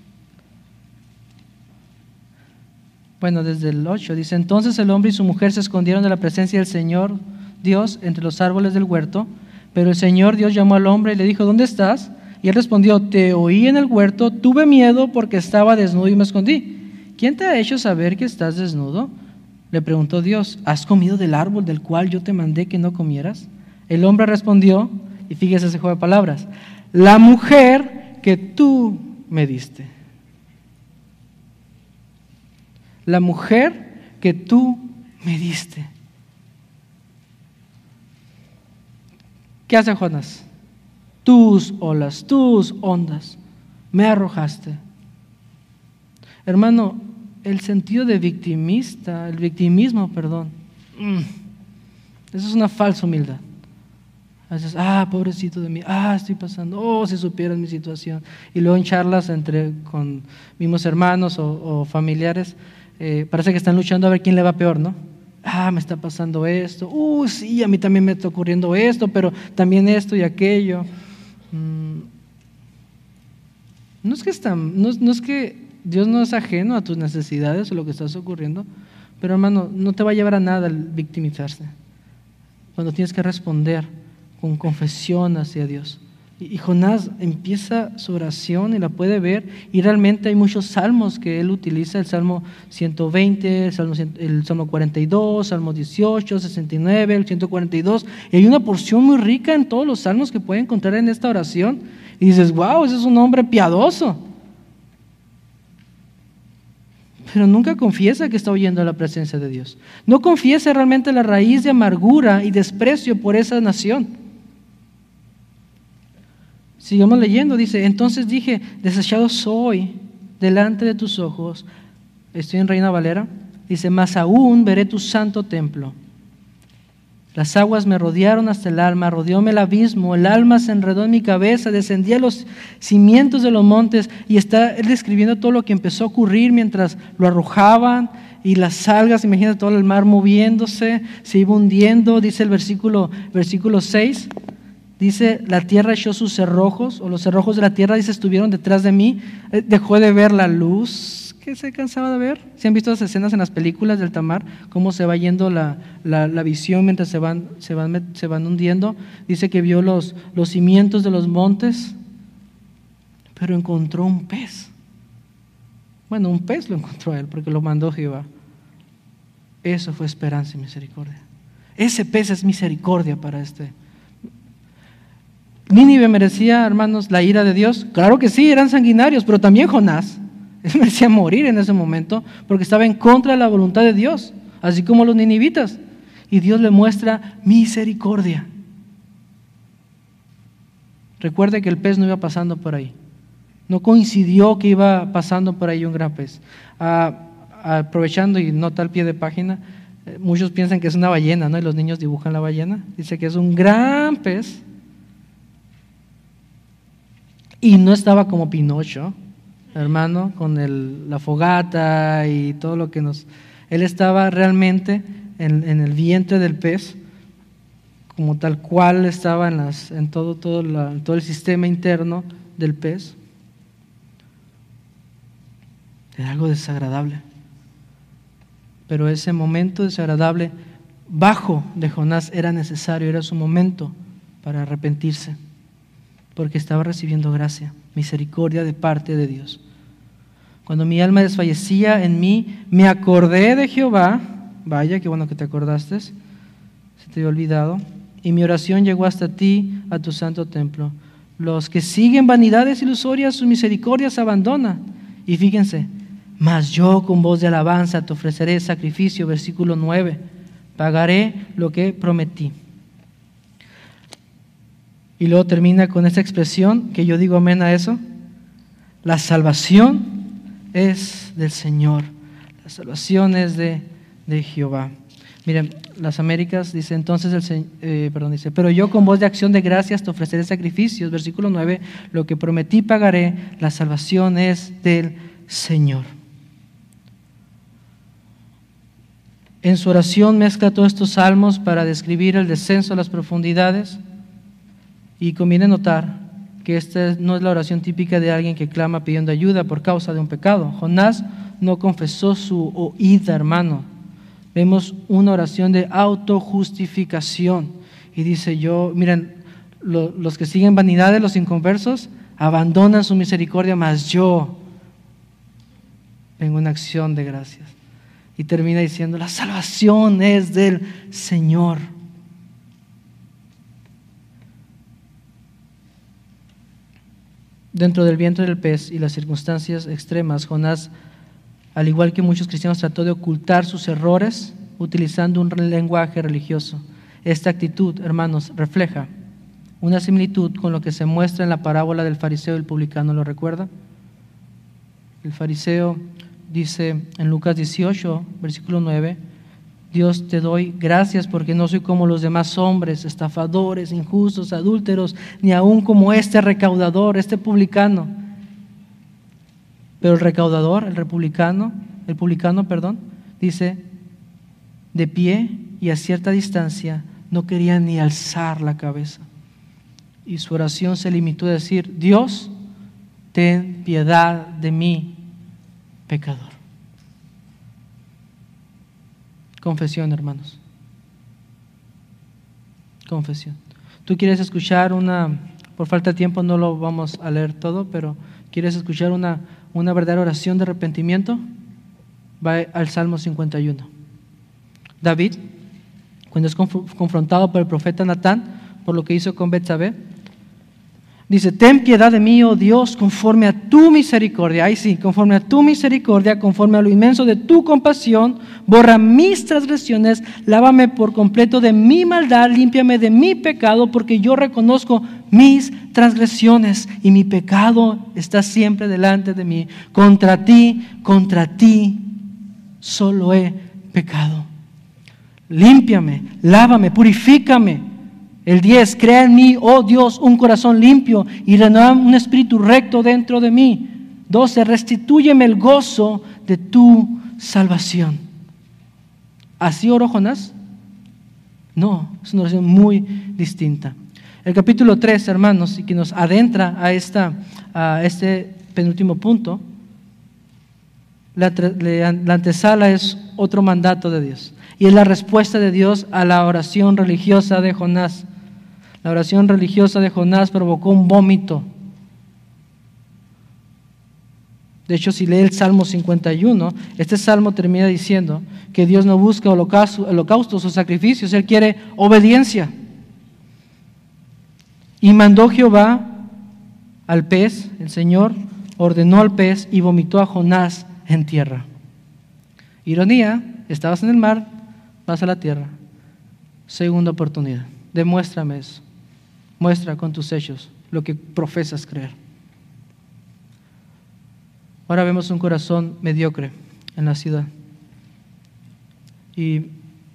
Bueno, desde el 8 dice, entonces el hombre y su mujer se escondieron de la presencia del Señor Dios entre los árboles del huerto, pero el Señor Dios llamó al hombre y le dijo, ¿dónde estás? Y él respondió, te oí en el huerto, tuve miedo porque estaba desnudo y me escondí. ¿Quién te ha hecho saber que estás desnudo? Le preguntó Dios, ¿has comido del árbol del cual yo te mandé que no comieras? El hombre respondió, y fíjese ese juego de palabras, la mujer que tú me diste. La mujer que tú me diste. ¿Qué hace Jonás? Tus olas, tus ondas, me arrojaste. Hermano, el sentido de victimismo, eso es una falsa humildad. A veces, pobrecito de mí, estoy pasando, si supieras mi situación. Y luego en charlas con mismos hermanos o familiares, parece que están luchando a ver quién le va peor, ¿no? Me está pasando esto, sí, a mí también me está ocurriendo esto, pero también esto y aquello. No es que Dios no es ajeno a tus necesidades o lo que estás ocurriendo, pero hermano, no te va a llevar a nada el victimizarse. Cuando tienes que responder con confesión hacia Dios. Y Jonás empieza su oración y la puede ver, y realmente hay muchos salmos que él utiliza, el Salmo 120, el Salmo 42, Salmo 18, 69, el 142, y hay una porción muy rica en todos los salmos que puede encontrar en esta oración, y dices, wow, ese es un hombre piadoso, pero nunca confiesa que está huyendo de la presencia de Dios, no confiesa realmente la raíz de amargura y desprecio por esa nación. Sigamos leyendo, dice, entonces dije, desechado soy delante de tus ojos. Estoy en Reina Valera. Dice, mas aún veré tu santo templo. Las aguas me rodearon hasta el alma, rodeóme el abismo, el alma se enredó en mi cabeza, descendí a los cimientos de los montes. Y está él describiendo todo lo que empezó a ocurrir mientras lo arrojaban. Y las algas, imagínate todo el mar moviéndose, se iba hundiendo, dice el versículo 6. Dice, la tierra echó sus cerrojos, o los cerrojos de la tierra, dice, estuvieron detrás de mí, dejó de ver la luz que se cansaba de ver. ¿Se han visto las escenas en las películas del Tamar? Cómo se va yendo la visión mientras se van hundiendo. Dice que vio los cimientos de los montes, pero encontró un pez. Bueno, un pez lo encontró él, porque lo mandó Jehová. Eso fue esperanza y misericordia. Ese pez es misericordia para Nínive merecía, hermanos, la ira de Dios. Claro que sí, eran sanguinarios, pero también Jonás, él merecía morir en ese momento porque estaba en contra de la voluntad de Dios, así como los ninivitas. Y Dios le muestra misericordia. Recuerde que el pez no iba pasando por ahí. No coincidió que iba pasando por ahí un gran pez. Aprovechando y nota al pie de página, muchos piensan que es una ballena, ¿no? Y los niños dibujan la ballena. Dice que es un gran pez. Y no estaba como Pinocho, hermano, con la fogata y todo lo que Él estaba realmente en el vientre del pez, como tal cual estaba en todo el sistema interno del pez. Era algo desagradable. Pero ese momento desagradable bajo de Jonás era necesario, era su momento para arrepentirse, porque estaba recibiendo gracia, misericordia de parte de Dios. Cuando mi alma desfallecía en mí, me acordé de Jehová. Vaya, qué bueno que te acordaste. Se te había olvidado. Y mi oración llegó hasta ti, a tu santo templo. Los que siguen vanidades ilusorias, sus misericordias abandonan. Y fíjense, mas yo con voz de alabanza te ofreceré sacrificio, versículo 9. Pagaré lo que prometí. Y luego termina con esta expresión, que yo digo amén a eso. La salvación es del Señor. La salvación es de Jehová. Miren, las Américas dice entonces dice, pero yo con voz de acción de gracias te ofreceré sacrificios, versículo 9, lo que prometí pagaré, la salvación es del Señor. En su oración mezcla todos estos salmos para describir el descenso a las profundidades, y conviene notar que esta no es la oración típica de alguien que clama pidiendo ayuda por causa de un pecado. Jonás no confesó su oída, hermano. Vemos una oración de autojustificación. Y dice miren, los que siguen vanidades, los inconversos, abandonan su misericordia, mas yo tengo una acción de gracias. Y termina diciendo, la salvación es del Señor. Dentro del vientre del pez y las circunstancias extremas, Jonás, al igual que muchos cristianos, trató de ocultar sus errores utilizando un lenguaje religioso. Esta actitud, hermanos, refleja una similitud con lo que se muestra en la parábola del fariseo y el publicano. ¿Lo recuerda? El fariseo dice en Lucas 18, versículo 9, Dios, te doy gracias porque no soy como los demás hombres, estafadores, injustos, adúlteros, ni aún como este recaudador, este publicano. Pero el recaudador, el publicano, dice, de pie y a cierta distancia, no quería ni alzar la cabeza. Y su oración se limitó a decir, Dios, ten piedad de mí, pecador. Confesión, hermanos. Confesión. Tú quieres escuchar por falta de tiempo no lo vamos a leer todo, pero quieres escuchar una verdadera oración de arrepentimiento, va al Salmo 51. David, cuando es confrontado por el profeta Natán por lo que hizo con Betsabé, dice, ten piedad de mí, oh Dios, conforme a tu misericordia. Ahí sí, conforme a tu misericordia, conforme a lo inmenso de tu compasión, borra mis transgresiones, lávame por completo de mi maldad, límpiame de mi pecado, porque yo reconozco mis transgresiones y mi pecado está siempre delante de mí. Contra ti solo he pecado. Límpiame, lávame, purifícame. El 10, crea en mí, oh Dios, un corazón limpio y renueva un espíritu recto dentro de mí. 12, restitúyeme el gozo de tu salvación. ¿Así oró Jonás? No, es una oración muy distinta. El capítulo 3, hermanos, y que nos adentra a este penúltimo punto, la antesala es otro mandato de Dios. Y es la respuesta de Dios a la oración religiosa de Jonás. La oración religiosa de Jonás provocó un vómito. De hecho, si lee el Salmo 51, este salmo termina diciendo que Dios no busca holocaustos o sacrificios, Él quiere obediencia. Y mandó Jehová al pez, el Señor ordenó al pez y vomitó a Jonás en tierra. Ironía, estabas en el mar, vas a la tierra. Segunda oportunidad, demuéstrame eso. Muestra con tus hechos lo que profesas creer. Ahora vemos un corazón mediocre en la ciudad. Y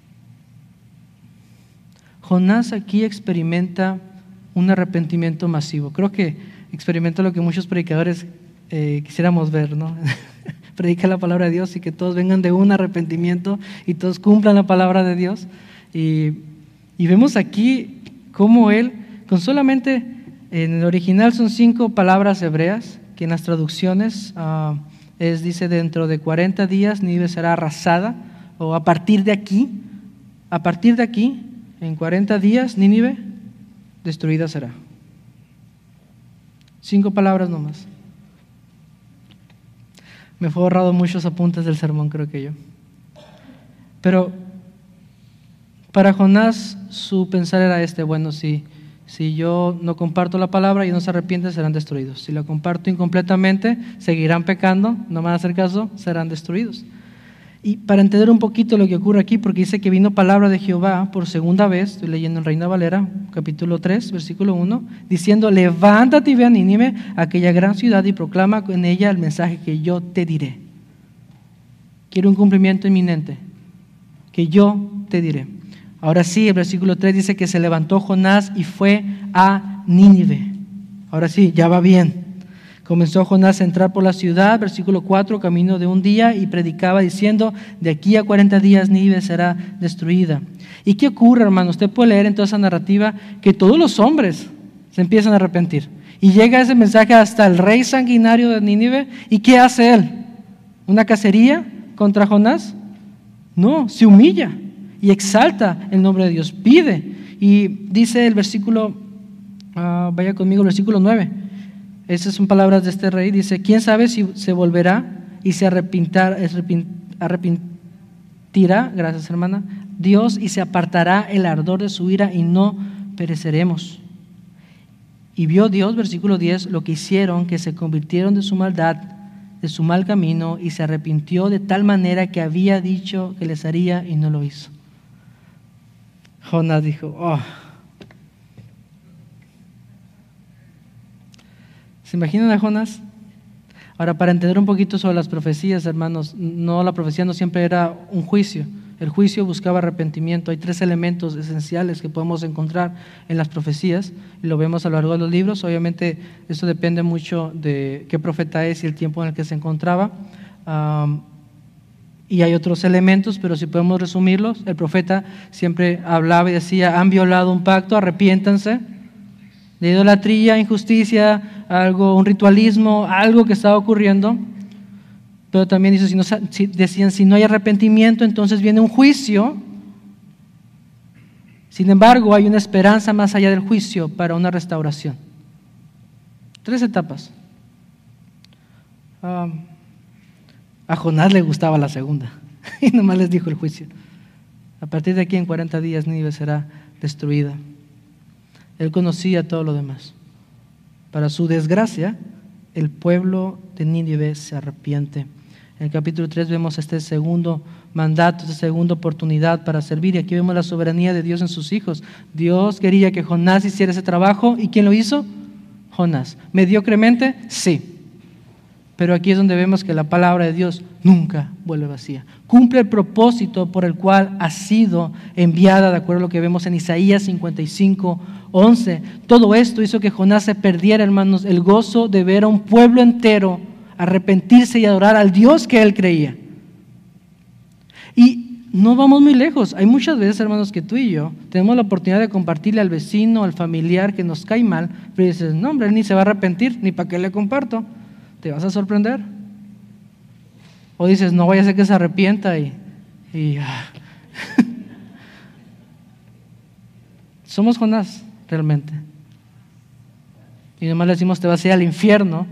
Jonás aquí experimenta un arrepentimiento masivo. Creo que experimenta lo que muchos predicadores quisiéramos ver, ¿no? Predica la palabra de Dios y que todos vengan de un arrepentimiento y todos cumplan la palabra de Dios. Y vemos aquí cómo él, con solamente, en el original son 5 palabras hebreas, que en las traducciones dice dentro de 40 días Nínive será arrasada, o a partir de aquí, en 40 días Nínive destruida será. 5 palabras nomás. Me fue ahorrado muchos apuntes del sermón, creo que yo. Pero para Jonás su pensar era bueno, si yo no comparto la palabra y no se arrepienten, serán destruidos. Si la comparto incompletamente, seguirán pecando, no me van a hacer caso, serán destruidos. Y para entender un poquito lo que ocurre aquí, porque dice que vino palabra de Jehová por segunda vez, estoy leyendo en Reina Valera, capítulo 3, versículo 1, diciendo: levántate y ve a Nínive, aquella gran ciudad, y proclama en ella el mensaje que yo te diré. Quiero un cumplimiento inminente, que yo te diré. Ahora sí, el versículo 3 dice que se levantó Jonás y fue a Nínive. Ahora sí, ya va bien. Comenzó Jonás a entrar por la ciudad, versículo 4, camino de un día, y predicaba diciendo: de aquí a 40 días Nínive será destruida. ¿Y qué ocurre, hermano? Usted puede leer en toda esa narrativa que todos los hombres se empiezan a arrepentir. Y llega ese mensaje hasta el rey sanguinario de Nínive. ¿Y qué hace él? ¿Una cacería contra Jonás? No, se humilla y exalta el nombre de Dios, pide. Y dice el versículo, vaya conmigo, el versículo 9. Esas son palabras de este rey. Dice: ¿quién sabe si se volverá y se arrepentirá, gracias hermana, Dios, y se apartará el ardor de su ira y no pereceremos? Y vio Dios, versículo 10, lo que hicieron, que se convirtieron de su maldad, de su mal camino, y se arrepintió de tal manera que había dicho que les haría y no lo hizo. Jonás dijo: ¿Se imaginan a Jonás? Ahora, para entender un poquito sobre las profecías, hermanos, la profecía no siempre era un juicio. El juicio buscaba arrepentimiento. Hay 3 elementos esenciales que podemos encontrar en las profecías, y lo vemos a lo largo de los libros. Obviamente, eso depende mucho de qué profeta es y el tiempo en el que se encontraba. Y hay otros elementos, pero si podemos resumirlos, el profeta siempre hablaba y decía: han violado un pacto, arrepiéntanse. De idolatría, injusticia, un ritualismo, algo que estaba ocurriendo. Pero también dice, decían, si no hay arrepentimiento, entonces viene un juicio. Sin embargo, hay una esperanza más allá del juicio para una restauración. 3 etapas. A Jonás le gustaba la segunda y nomás les dijo el juicio. A partir de aquí, en 40 días, Nínive será destruida. Él conocía todo lo demás. Para su desgracia, el pueblo de Nínive se arrepiente. En el capítulo 3 vemos este segundo mandato, esta segunda oportunidad para servir. Y aquí vemos la soberanía de Dios en sus hijos. Dios quería que Jonás hiciera ese trabajo. ¿Y quién lo hizo? Jonás. ¿Mediocremente? Sí. Pero aquí es donde vemos que la palabra de Dios nunca vuelve vacía. Cumple el propósito por el cual ha sido enviada, de acuerdo a lo que vemos en Isaías 55:11. Todo esto hizo que Jonás se perdiera, hermanos, el gozo de ver a un pueblo entero arrepentirse y adorar al Dios que él creía. Y no vamos muy lejos. Hay muchas veces, hermanos, que tú y yo tenemos la oportunidad de compartirle al vecino, al familiar que nos cae mal, pero dices: no, hombre, él ni se va a arrepentir, ni para qué le comparto. Te vas a sorprender. O dices: no vaya a ser que se arrepienta Somos Jonás, realmente. Y nomás le decimos: te vas a ir al infierno,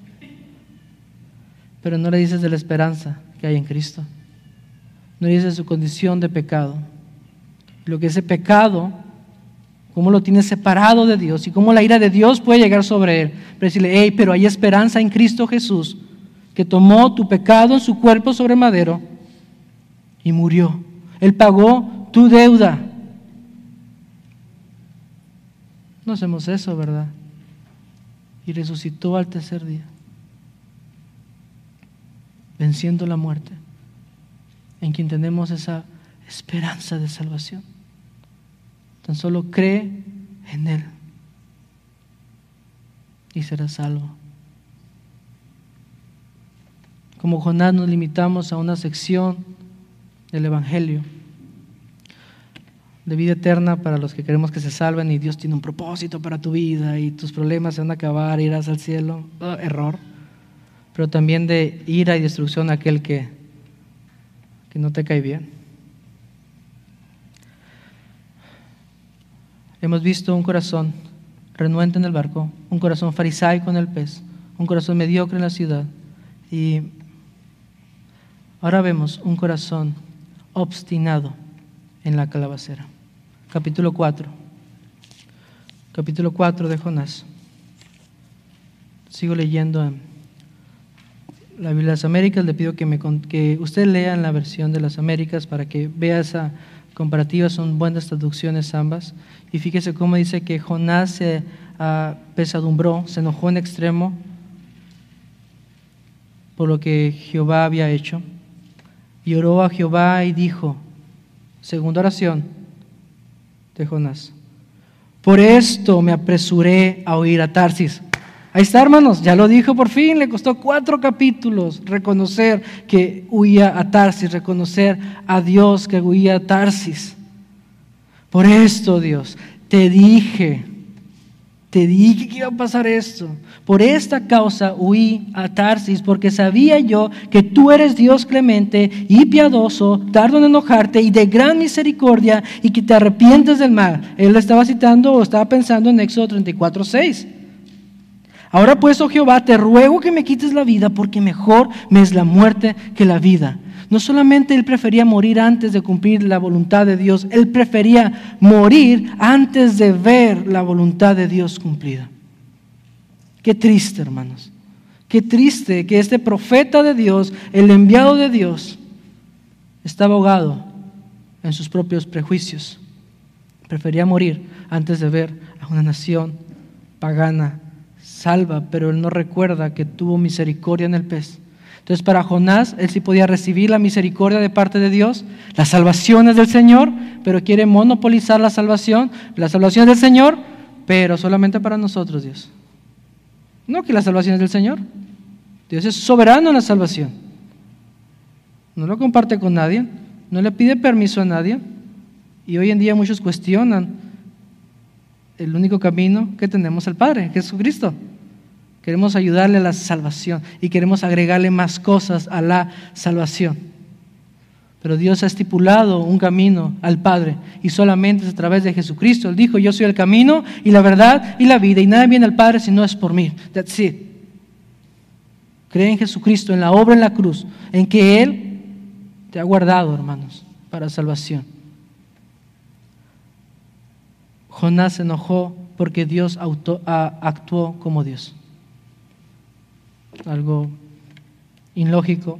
pero no le dices de la esperanza que hay en Cristo. No le dices de su condición de pecado. Lo que ese pecado, cómo lo tiene separado de Dios y cómo la ira de Dios puede llegar sobre él. Pero decirle: pero hay esperanza en Cristo Jesús, que tomó tu pecado en su cuerpo sobre madero y murió. Él pagó tu deuda. No hacemos eso, ¿verdad? Y resucitó al tercer día, venciendo la muerte, en quien tenemos esa esperanza de salvación. Tan solo cree en Él y serás salvo. Como Jonás, nos limitamos a una sección del Evangelio de vida eterna para los que queremos que se salven, y Dios tiene un propósito para tu vida y tus problemas se van a acabar, irás al cielo. Error. Pero también de ira y destrucción a aquel que no te cae bien. Hemos visto un corazón renuente en el barco, un corazón farisaico en el pez, un corazón mediocre en la ciudad. Y Ahora vemos un corazón obstinado en la calabacera. Capítulo 4 de Jonás. Sigo leyendo en la Biblia de las Américas. Le pido que usted lea en la versión de las Américas para que vea esa comparativa. Son buenas traducciones ambas. Y fíjese cómo dice que Jonás se apesadumbró, se enojó en extremo por lo que Jehová había hecho. Y oró a Jehová y dijo, segunda oración de Jonás: por esto me apresuré a huir a Tarsis. Ahí está, hermanos, ya lo dijo por fin. Le costó 4 capítulos reconocer que huía a Tarsis, reconocer a Dios que huía a Tarsis. Por esto, Dios, te dije que iba a pasar esto. Por esta causa huí a Tarsis, porque sabía yo que tú eres Dios clemente y piadoso, tardo en enojarte y de gran misericordia, y que te arrepientes del mal. Él estaba citando o estaba pensando en Éxodo 34:6. Ahora pues, oh Jehová, te ruego que me quites la vida, porque mejor me es la muerte que la vida. No solamente él prefería morir antes de cumplir la voluntad de Dios, él prefería morir antes de ver la voluntad de Dios cumplida. Qué triste, hermanos. Qué triste que este profeta de Dios, el enviado de Dios, está ahogado en sus propios prejuicios. Prefería morir antes de ver a una nación pagana salva, pero él no recuerda que tuvo misericordia en el pez. Entonces, para Jonás, él sí podía recibir la misericordia de parte de Dios, las salvaciones del Señor, pero quiere monopolizar la salvación del Señor, pero solamente para nosotros, Dios. No que la salvación es del Señor. Dios es soberano en la salvación. No lo comparte con nadie, no le pide permiso a nadie. Y hoy en día muchos cuestionan el único camino que tenemos al Padre, Jesucristo. Queremos ayudarle a la salvación y queremos agregarle más cosas a la salvación. Pero Dios ha estipulado un camino al Padre y solamente es a través de Jesucristo. Él dijo, yo soy el camino y la verdad y la vida, y nadie viene al Padre si no es por mí. That's it. Cree en Jesucristo, en la obra en la cruz, en que Él te ha guardado, hermanos, para salvación. Jonás se enojó porque Dios actuó como Dios. Algo ilógico.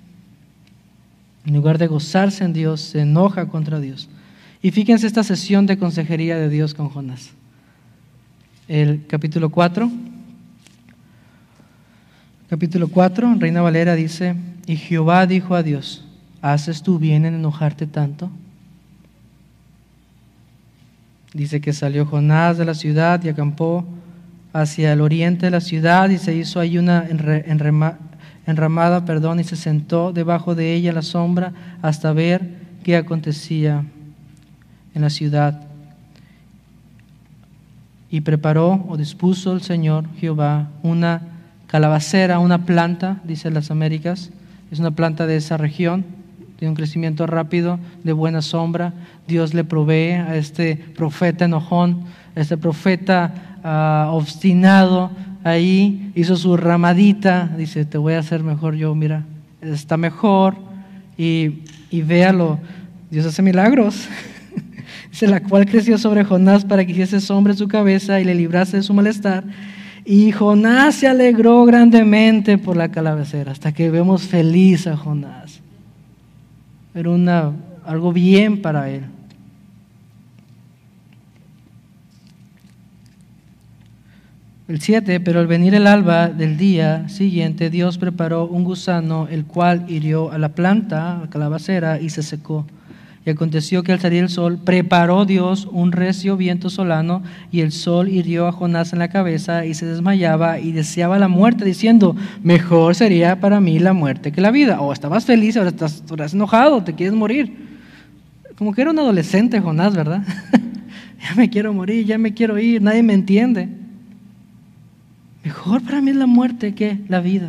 En lugar de gozarse en Dios, se enoja contra Dios. Y fíjense esta sesión de consejería de Dios con Jonás. El capítulo 4, Reina Valera dice, y Jehová dijo a Dios, ¿haces tú bien en enojarte tanto? Dice que salió Jonás de la ciudad y acampó hacia el oriente de la ciudad, y se hizo ahí una enramada, y se sentó debajo de ella a la sombra hasta ver qué acontecía en la ciudad. Y preparó o dispuso el Señor Jehová una calabacera, una planta, dice las Américas, es una planta de esa región, de un crecimiento rápido, de buena sombra. Dios le provee a este profeta enojón, a este profeta obstinado, ahí hizo su ramadita, dice, te voy a hacer mejor yo, mira, está mejor, y véalo, Dios hace milagros. Dice, la cual creció sobre Jonás para que hiciese sombra en su cabeza y le librase de su malestar. Y Jonás se alegró grandemente por la calabacera, hasta que vemos feliz a Jonás. Era algo bien para él. El 7, pero al venir el alba del día siguiente, Dios preparó un gusano, el cual hirió a la planta, la calabacera, y se secó. Y aconteció que al salir el sol, preparó Dios un recio viento solano, y el sol hirió a Jonás en la cabeza, y se desmayaba, y deseaba la muerte, diciendo, mejor sería para mí la muerte que la vida. O estabas feliz, ahora estás enojado, te quieres morir. Como que era un adolescente Jonás, ¿verdad? Ya me quiero morir, ya me quiero ir, nadie me entiende. Mejor para mí es la muerte que la vida.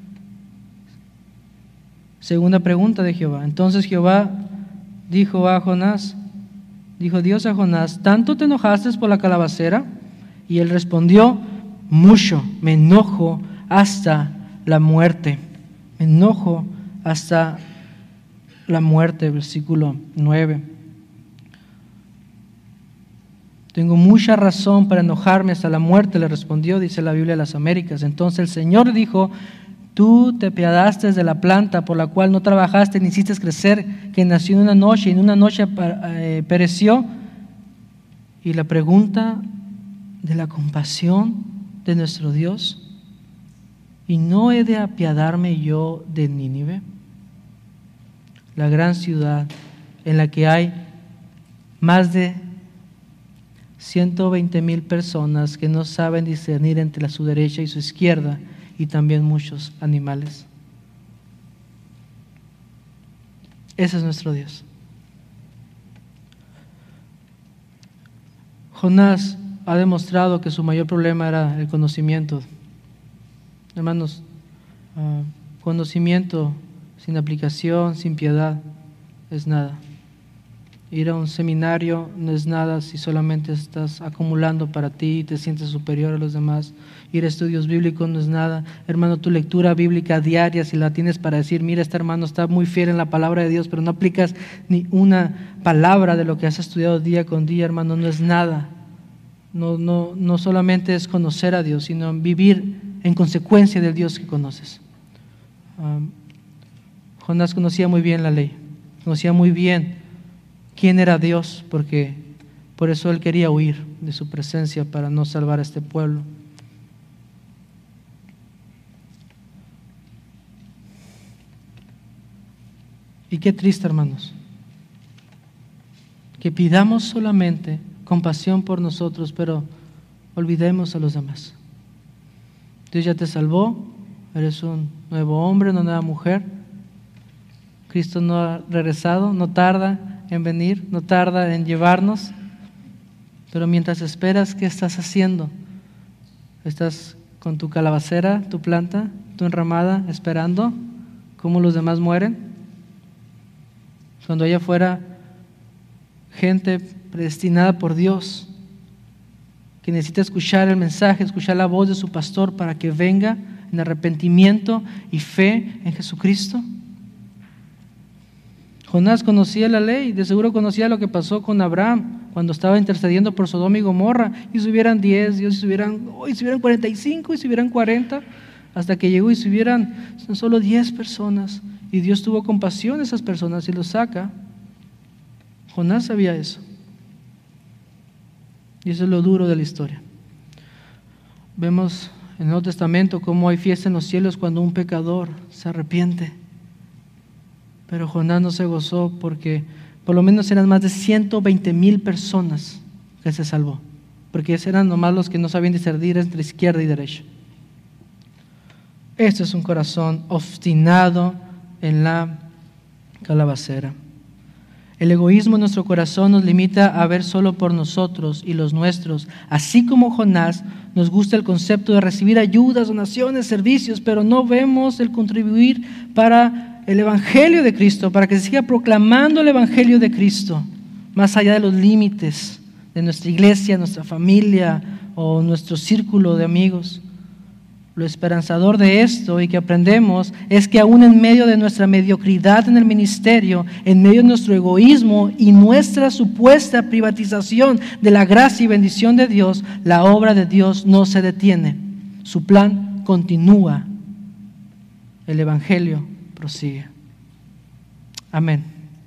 Segunda pregunta de Jehová. Entonces Jehová dijo Dios a Jonás, ¿tanto te enojaste por la calabacera? Y él respondió, mucho, me enojo hasta la muerte. Me enojo hasta la muerte, versículo 9. Tengo mucha razón para enojarme hasta la muerte, le respondió, dice la Biblia de las Américas. Entonces el Señor dijo: tú te apiadaste de la planta por la cual no trabajaste ni hiciste crecer, que nació en una noche y en una noche pereció. Y la pregunta de la compasión de nuestro Dios: ¿y no he de apiadarme yo de Nínive, la gran ciudad en la que hay más de 120,000 personas que no saben discernir entre su derecha y su izquierda, y también muchos animales? Ese es nuestro Dios. Jonás ha demostrado que su mayor problema era el conocimiento. Hermanos, conocimiento sin aplicación, sin piedad, es nada. Ir a un seminario no es nada si solamente estás acumulando para ti y te sientes superior a los demás. Ir a estudios bíblicos no es nada. Hermano, tu lectura bíblica diaria, si la tienes para decir: mira, este hermano está muy fiel en la palabra de Dios, pero no aplicas ni una palabra de lo que has estudiado día con día, hermano, no es nada. No solamente es conocer a Dios, sino vivir en consecuencia del Dios que conoces. Jonás conocía muy bien la ley, conocía muy bien quién era Dios, porque por eso él quería huir de su presencia para no salvar a este pueblo. Y qué triste, hermanos, que pidamos solamente compasión por nosotros, pero olvidemos a los demás. Dios ya te salvó, eres un nuevo hombre, una nueva mujer. Cristo no ha regresado, no tarda en venir, no tarda en llevarnos, pero mientras esperas, ¿qué estás haciendo? ¿Estás con tu calabacera, tu planta, tu enramada, esperando cómo los demás mueren? Cuando allá afuera gente predestinada por Dios, que necesita escuchar el mensaje, escuchar la voz de su pastor para que venga en arrepentimiento y fe en Jesucristo. Jonás conocía la ley, de seguro conocía lo que pasó con Abraham cuando estaba intercediendo por Sodoma y Gomorra. Y si hubieran 10, y si hubieran 45, y si hubieran 40, hasta que llegó y si hubieran solo 10 personas. Y Dios tuvo compasión de esas personas y los saca. Jonás sabía eso. Y eso es lo duro de la historia. Vemos en el Nuevo Testamento cómo hay fiesta en los cielos cuando un pecador se arrepiente. Pero Jonás no se gozó porque por lo menos eran más de 120,000 personas que se salvó, porque esos eran nomás los que no sabían discernir entre izquierda y derecha. Este es un corazón obstinado en la calabacera. El egoísmo en nuestro corazón nos limita a ver solo por nosotros y los nuestros. Así como Jonás, nos gusta el concepto de recibir ayudas, donaciones, servicios, pero no vemos el contribuir para el Evangelio de Cristo, para que se siga proclamando el Evangelio de Cristo, más allá de los límites de nuestra iglesia, nuestra familia o nuestro círculo de amigos. Lo esperanzador de esto y que aprendemos es que aún en medio de nuestra mediocridad en el ministerio, en medio de nuestro egoísmo y nuestra supuesta privatización de la gracia y bendición de Dios, la obra de Dios no se detiene. Su plan continúa. El Evangelio prosigue. Amén.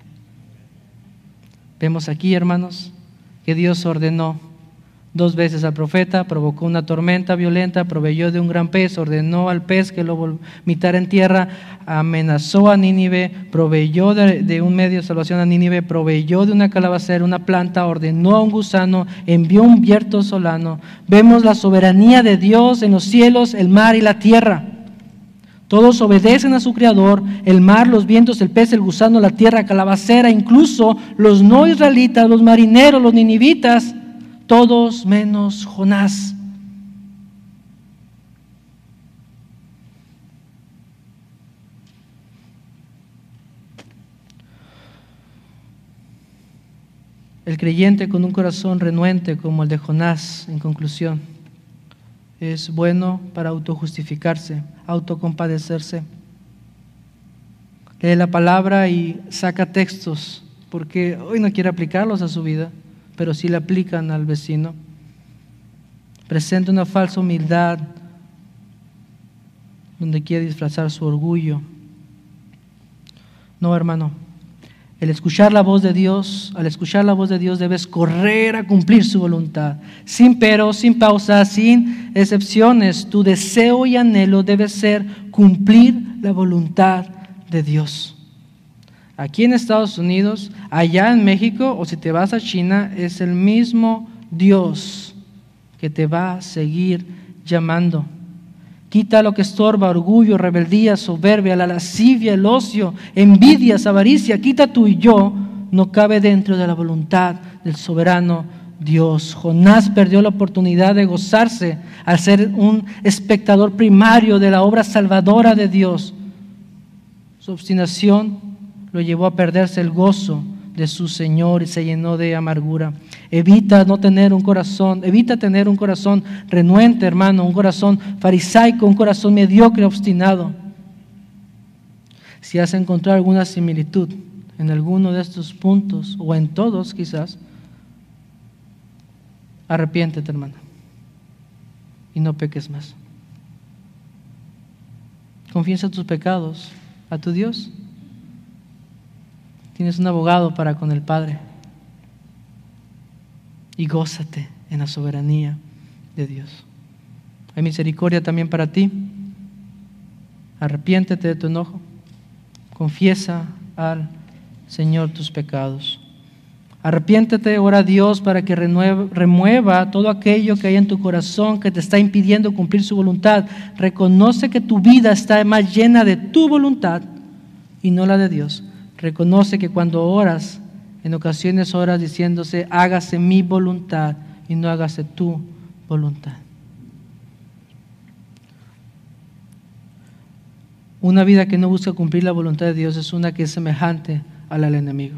Vemos aquí, hermanos, que Dios ordenó 2 veces al profeta, provocó una tormenta violenta, proveyó de un gran pez, ordenó al pez que lo vomitara en tierra, amenazó a Nínive, proveyó de un medio de salvación a Nínive, proveyó de una calabacera, una planta, ordenó a un gusano, envió un viento solano. Vemos la soberanía de Dios en los cielos, el mar y la tierra. Todos obedecen a su Creador: el mar, los vientos, el pez, el gusano, la tierra, calabacera, incluso los no israelitas, los marineros, los ninivitas, todos menos Jonás. El creyente con un corazón renuente como el de Jonás, en conclusión, es bueno para autojustificarse, autocompadecerse. lee la palabra y saca textos, porque hoy no quiere aplicarlos a su vida, pero sí le aplican al vecino. Presenta una falsa humildad donde quiere disfrazar su orgullo. No, hermano. Al escuchar la voz de Dios debes correr a cumplir su voluntad. Sin pero, sin pausa, sin excepciones. Tu deseo y anhelo debe ser cumplir la voluntad de Dios. Aquí en Estados Unidos, allá en México o si te vas a China, es el mismo Dios que te va a seguir llamando. Quita lo que estorba, orgullo, rebeldía, soberbia, la lascivia, el ocio, envidias, avaricia. Quita tu y yo, no cabe dentro de la voluntad del soberano Dios. Jonás perdió la oportunidad de gozarse al ser un espectador primario de la obra salvadora de Dios. Su obstinación lo llevó a perderse el gozo de su Señor y se llenó de amargura. Evita tener un corazón renuente, hermano, un corazón farisaico, un corazón mediocre, obstinado. Si has encontrado alguna similitud en alguno de estos puntos, o en todos quizás, arrepiéntete, hermano, y no peques más. Confiesa tus pecados a tu Dios. Tienes un abogado para con el Padre. Y gózate en la soberanía de Dios. Hay misericordia también para ti. Arrepiéntete de tu enojo. Confiesa al Señor tus pecados. Arrepiéntete, ora a Dios para que remueva todo aquello que hay en tu corazón que te está impidiendo cumplir su voluntad. Reconoce que tu vida está más llena de tu voluntad y no la de Dios. Reconoce que cuando oras, en ocasiones oras diciéndose, hágase mi voluntad y no hágase tu voluntad. Una vida que no busca cumplir la voluntad de Dios es una que es semejante a la del enemigo.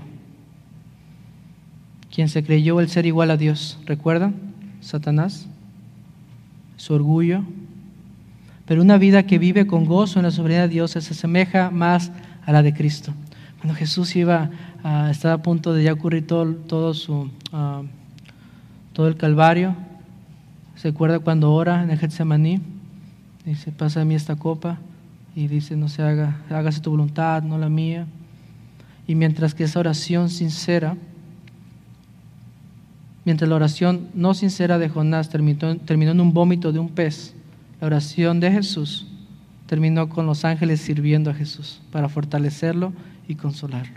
Quien se creyó el ser igual a Dios, ¿recuerdan? Satanás, su orgullo. Pero una vida que vive con gozo en la soberanía de Dios se asemeja más a la de Cristo. Cuando Jesús estaba a punto de ya ocurrir todo el Calvario, ¿se acuerda cuando ora en el Getsemaní? Dice, pasa a mí esta copa, y dice, no se haga, hágase tu voluntad, no la mía. Y mientras que esa oración sincera, mientras la oración no sincera de Jonás terminó en un vómito de un pez, la oración de Jesús terminó con los ángeles sirviendo a Jesús para fortalecerlo y consolarlo.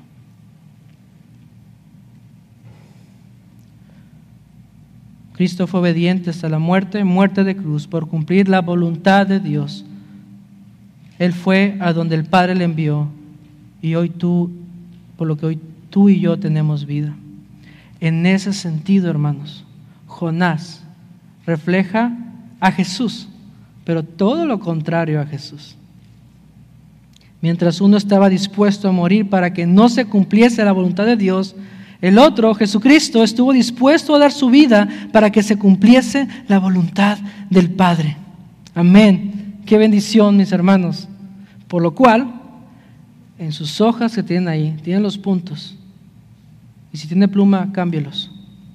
Cristo fue obediente hasta la muerte de cruz, por cumplir la voluntad de Dios. Él fue a donde el Padre le envió, y por lo que hoy tú y yo tenemos vida. En ese sentido, hermanos, Jonás refleja a Jesús, pero todo lo contrario a Jesús. Mientras uno estaba dispuesto a morir para que no se cumpliese la voluntad de Dios, el otro, Jesucristo, estuvo dispuesto a dar su vida para que se cumpliese la voluntad del Padre. Amén. Qué bendición, mis hermanos. Por lo cual, en sus hojas que tienen ahí, tienen los puntos. Y si tiene pluma, cámbielos.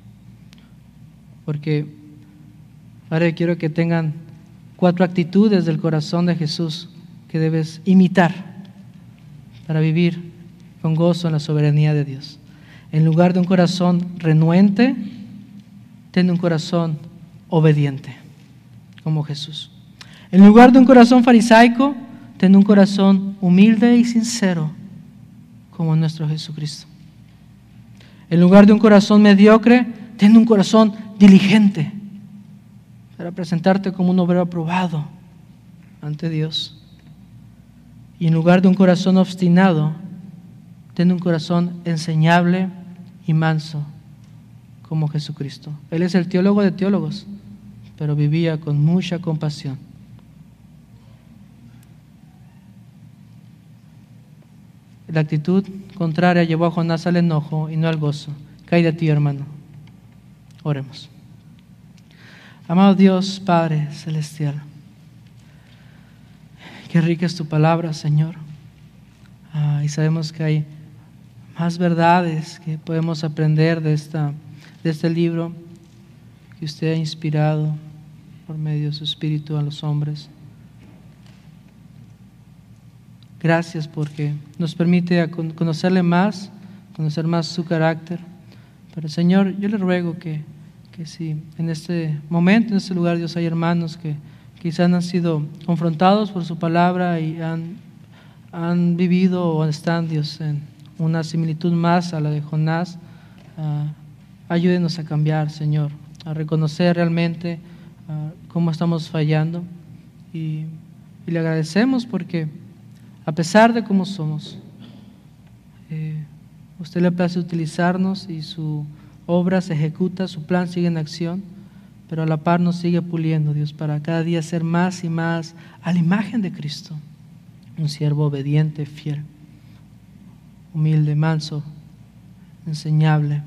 Porque ahora quiero que tengan 4 actitudes del corazón de Jesús que debes imitar para vivir con gozo en la soberanía de Dios. En lugar de un corazón renuente, ten un corazón obediente, como Jesús. En lugar de un corazón farisaico, ten un corazón humilde y sincero, como nuestro Jesucristo. En lugar de un corazón mediocre, ten un corazón diligente para presentarte como un obrero aprobado ante Dios. Y en lugar de un corazón obstinado, ten un corazón enseñable y manso como Jesucristo. Él es el teólogo de teólogos, pero vivía con mucha compasión. La actitud contraria llevó a Jonás al enojo y no al gozo. Cae de ti, hermano. Oremos. Amado Dios, Padre Celestial, qué rica es tu palabra, Señor. Y sabemos que hay más verdades que podemos aprender de este libro que usted ha inspirado por medio de su Espíritu a los hombres. Gracias porque nos permite conocerle más, conocer más su carácter. Pero Señor, yo le ruego que si en este momento, en este lugar, Dios, hay hermanos que quizás han sido confrontados por su palabra y han vivido o están, Dios, en una similitud más a la de Jonás, ayúdenos a cambiar, Señor, a reconocer realmente cómo estamos fallando y le agradecemos porque a pesar de cómo somos, usted le place utilizarnos y su obra se ejecuta, su plan sigue en acción, pero a la par nos sigue puliendo, Dios, para cada día ser más y más a la imagen de Cristo, un siervo obediente, fiel, humilde, manso, enseñable.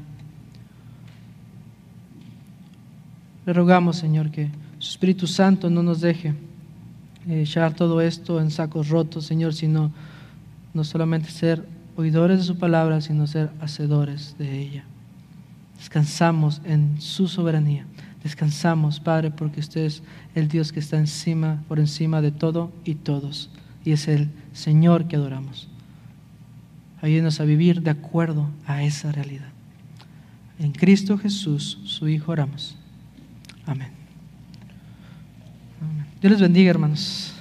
Le rogamos, Señor, que su Espíritu Santo no nos deje echar todo esto en sacos rotos, Señor, sino no solamente ser oidores de su palabra, sino ser hacedores de ella. Descansamos en su soberanía. Descansamos, Padre, porque usted es el Dios que está por encima de todo y todos, y es el Señor que adoramos. Ayúdenos a vivir de acuerdo a esa realidad. En Cristo Jesús, su Hijo, oramos. Amén. Dios les bendiga, hermanos.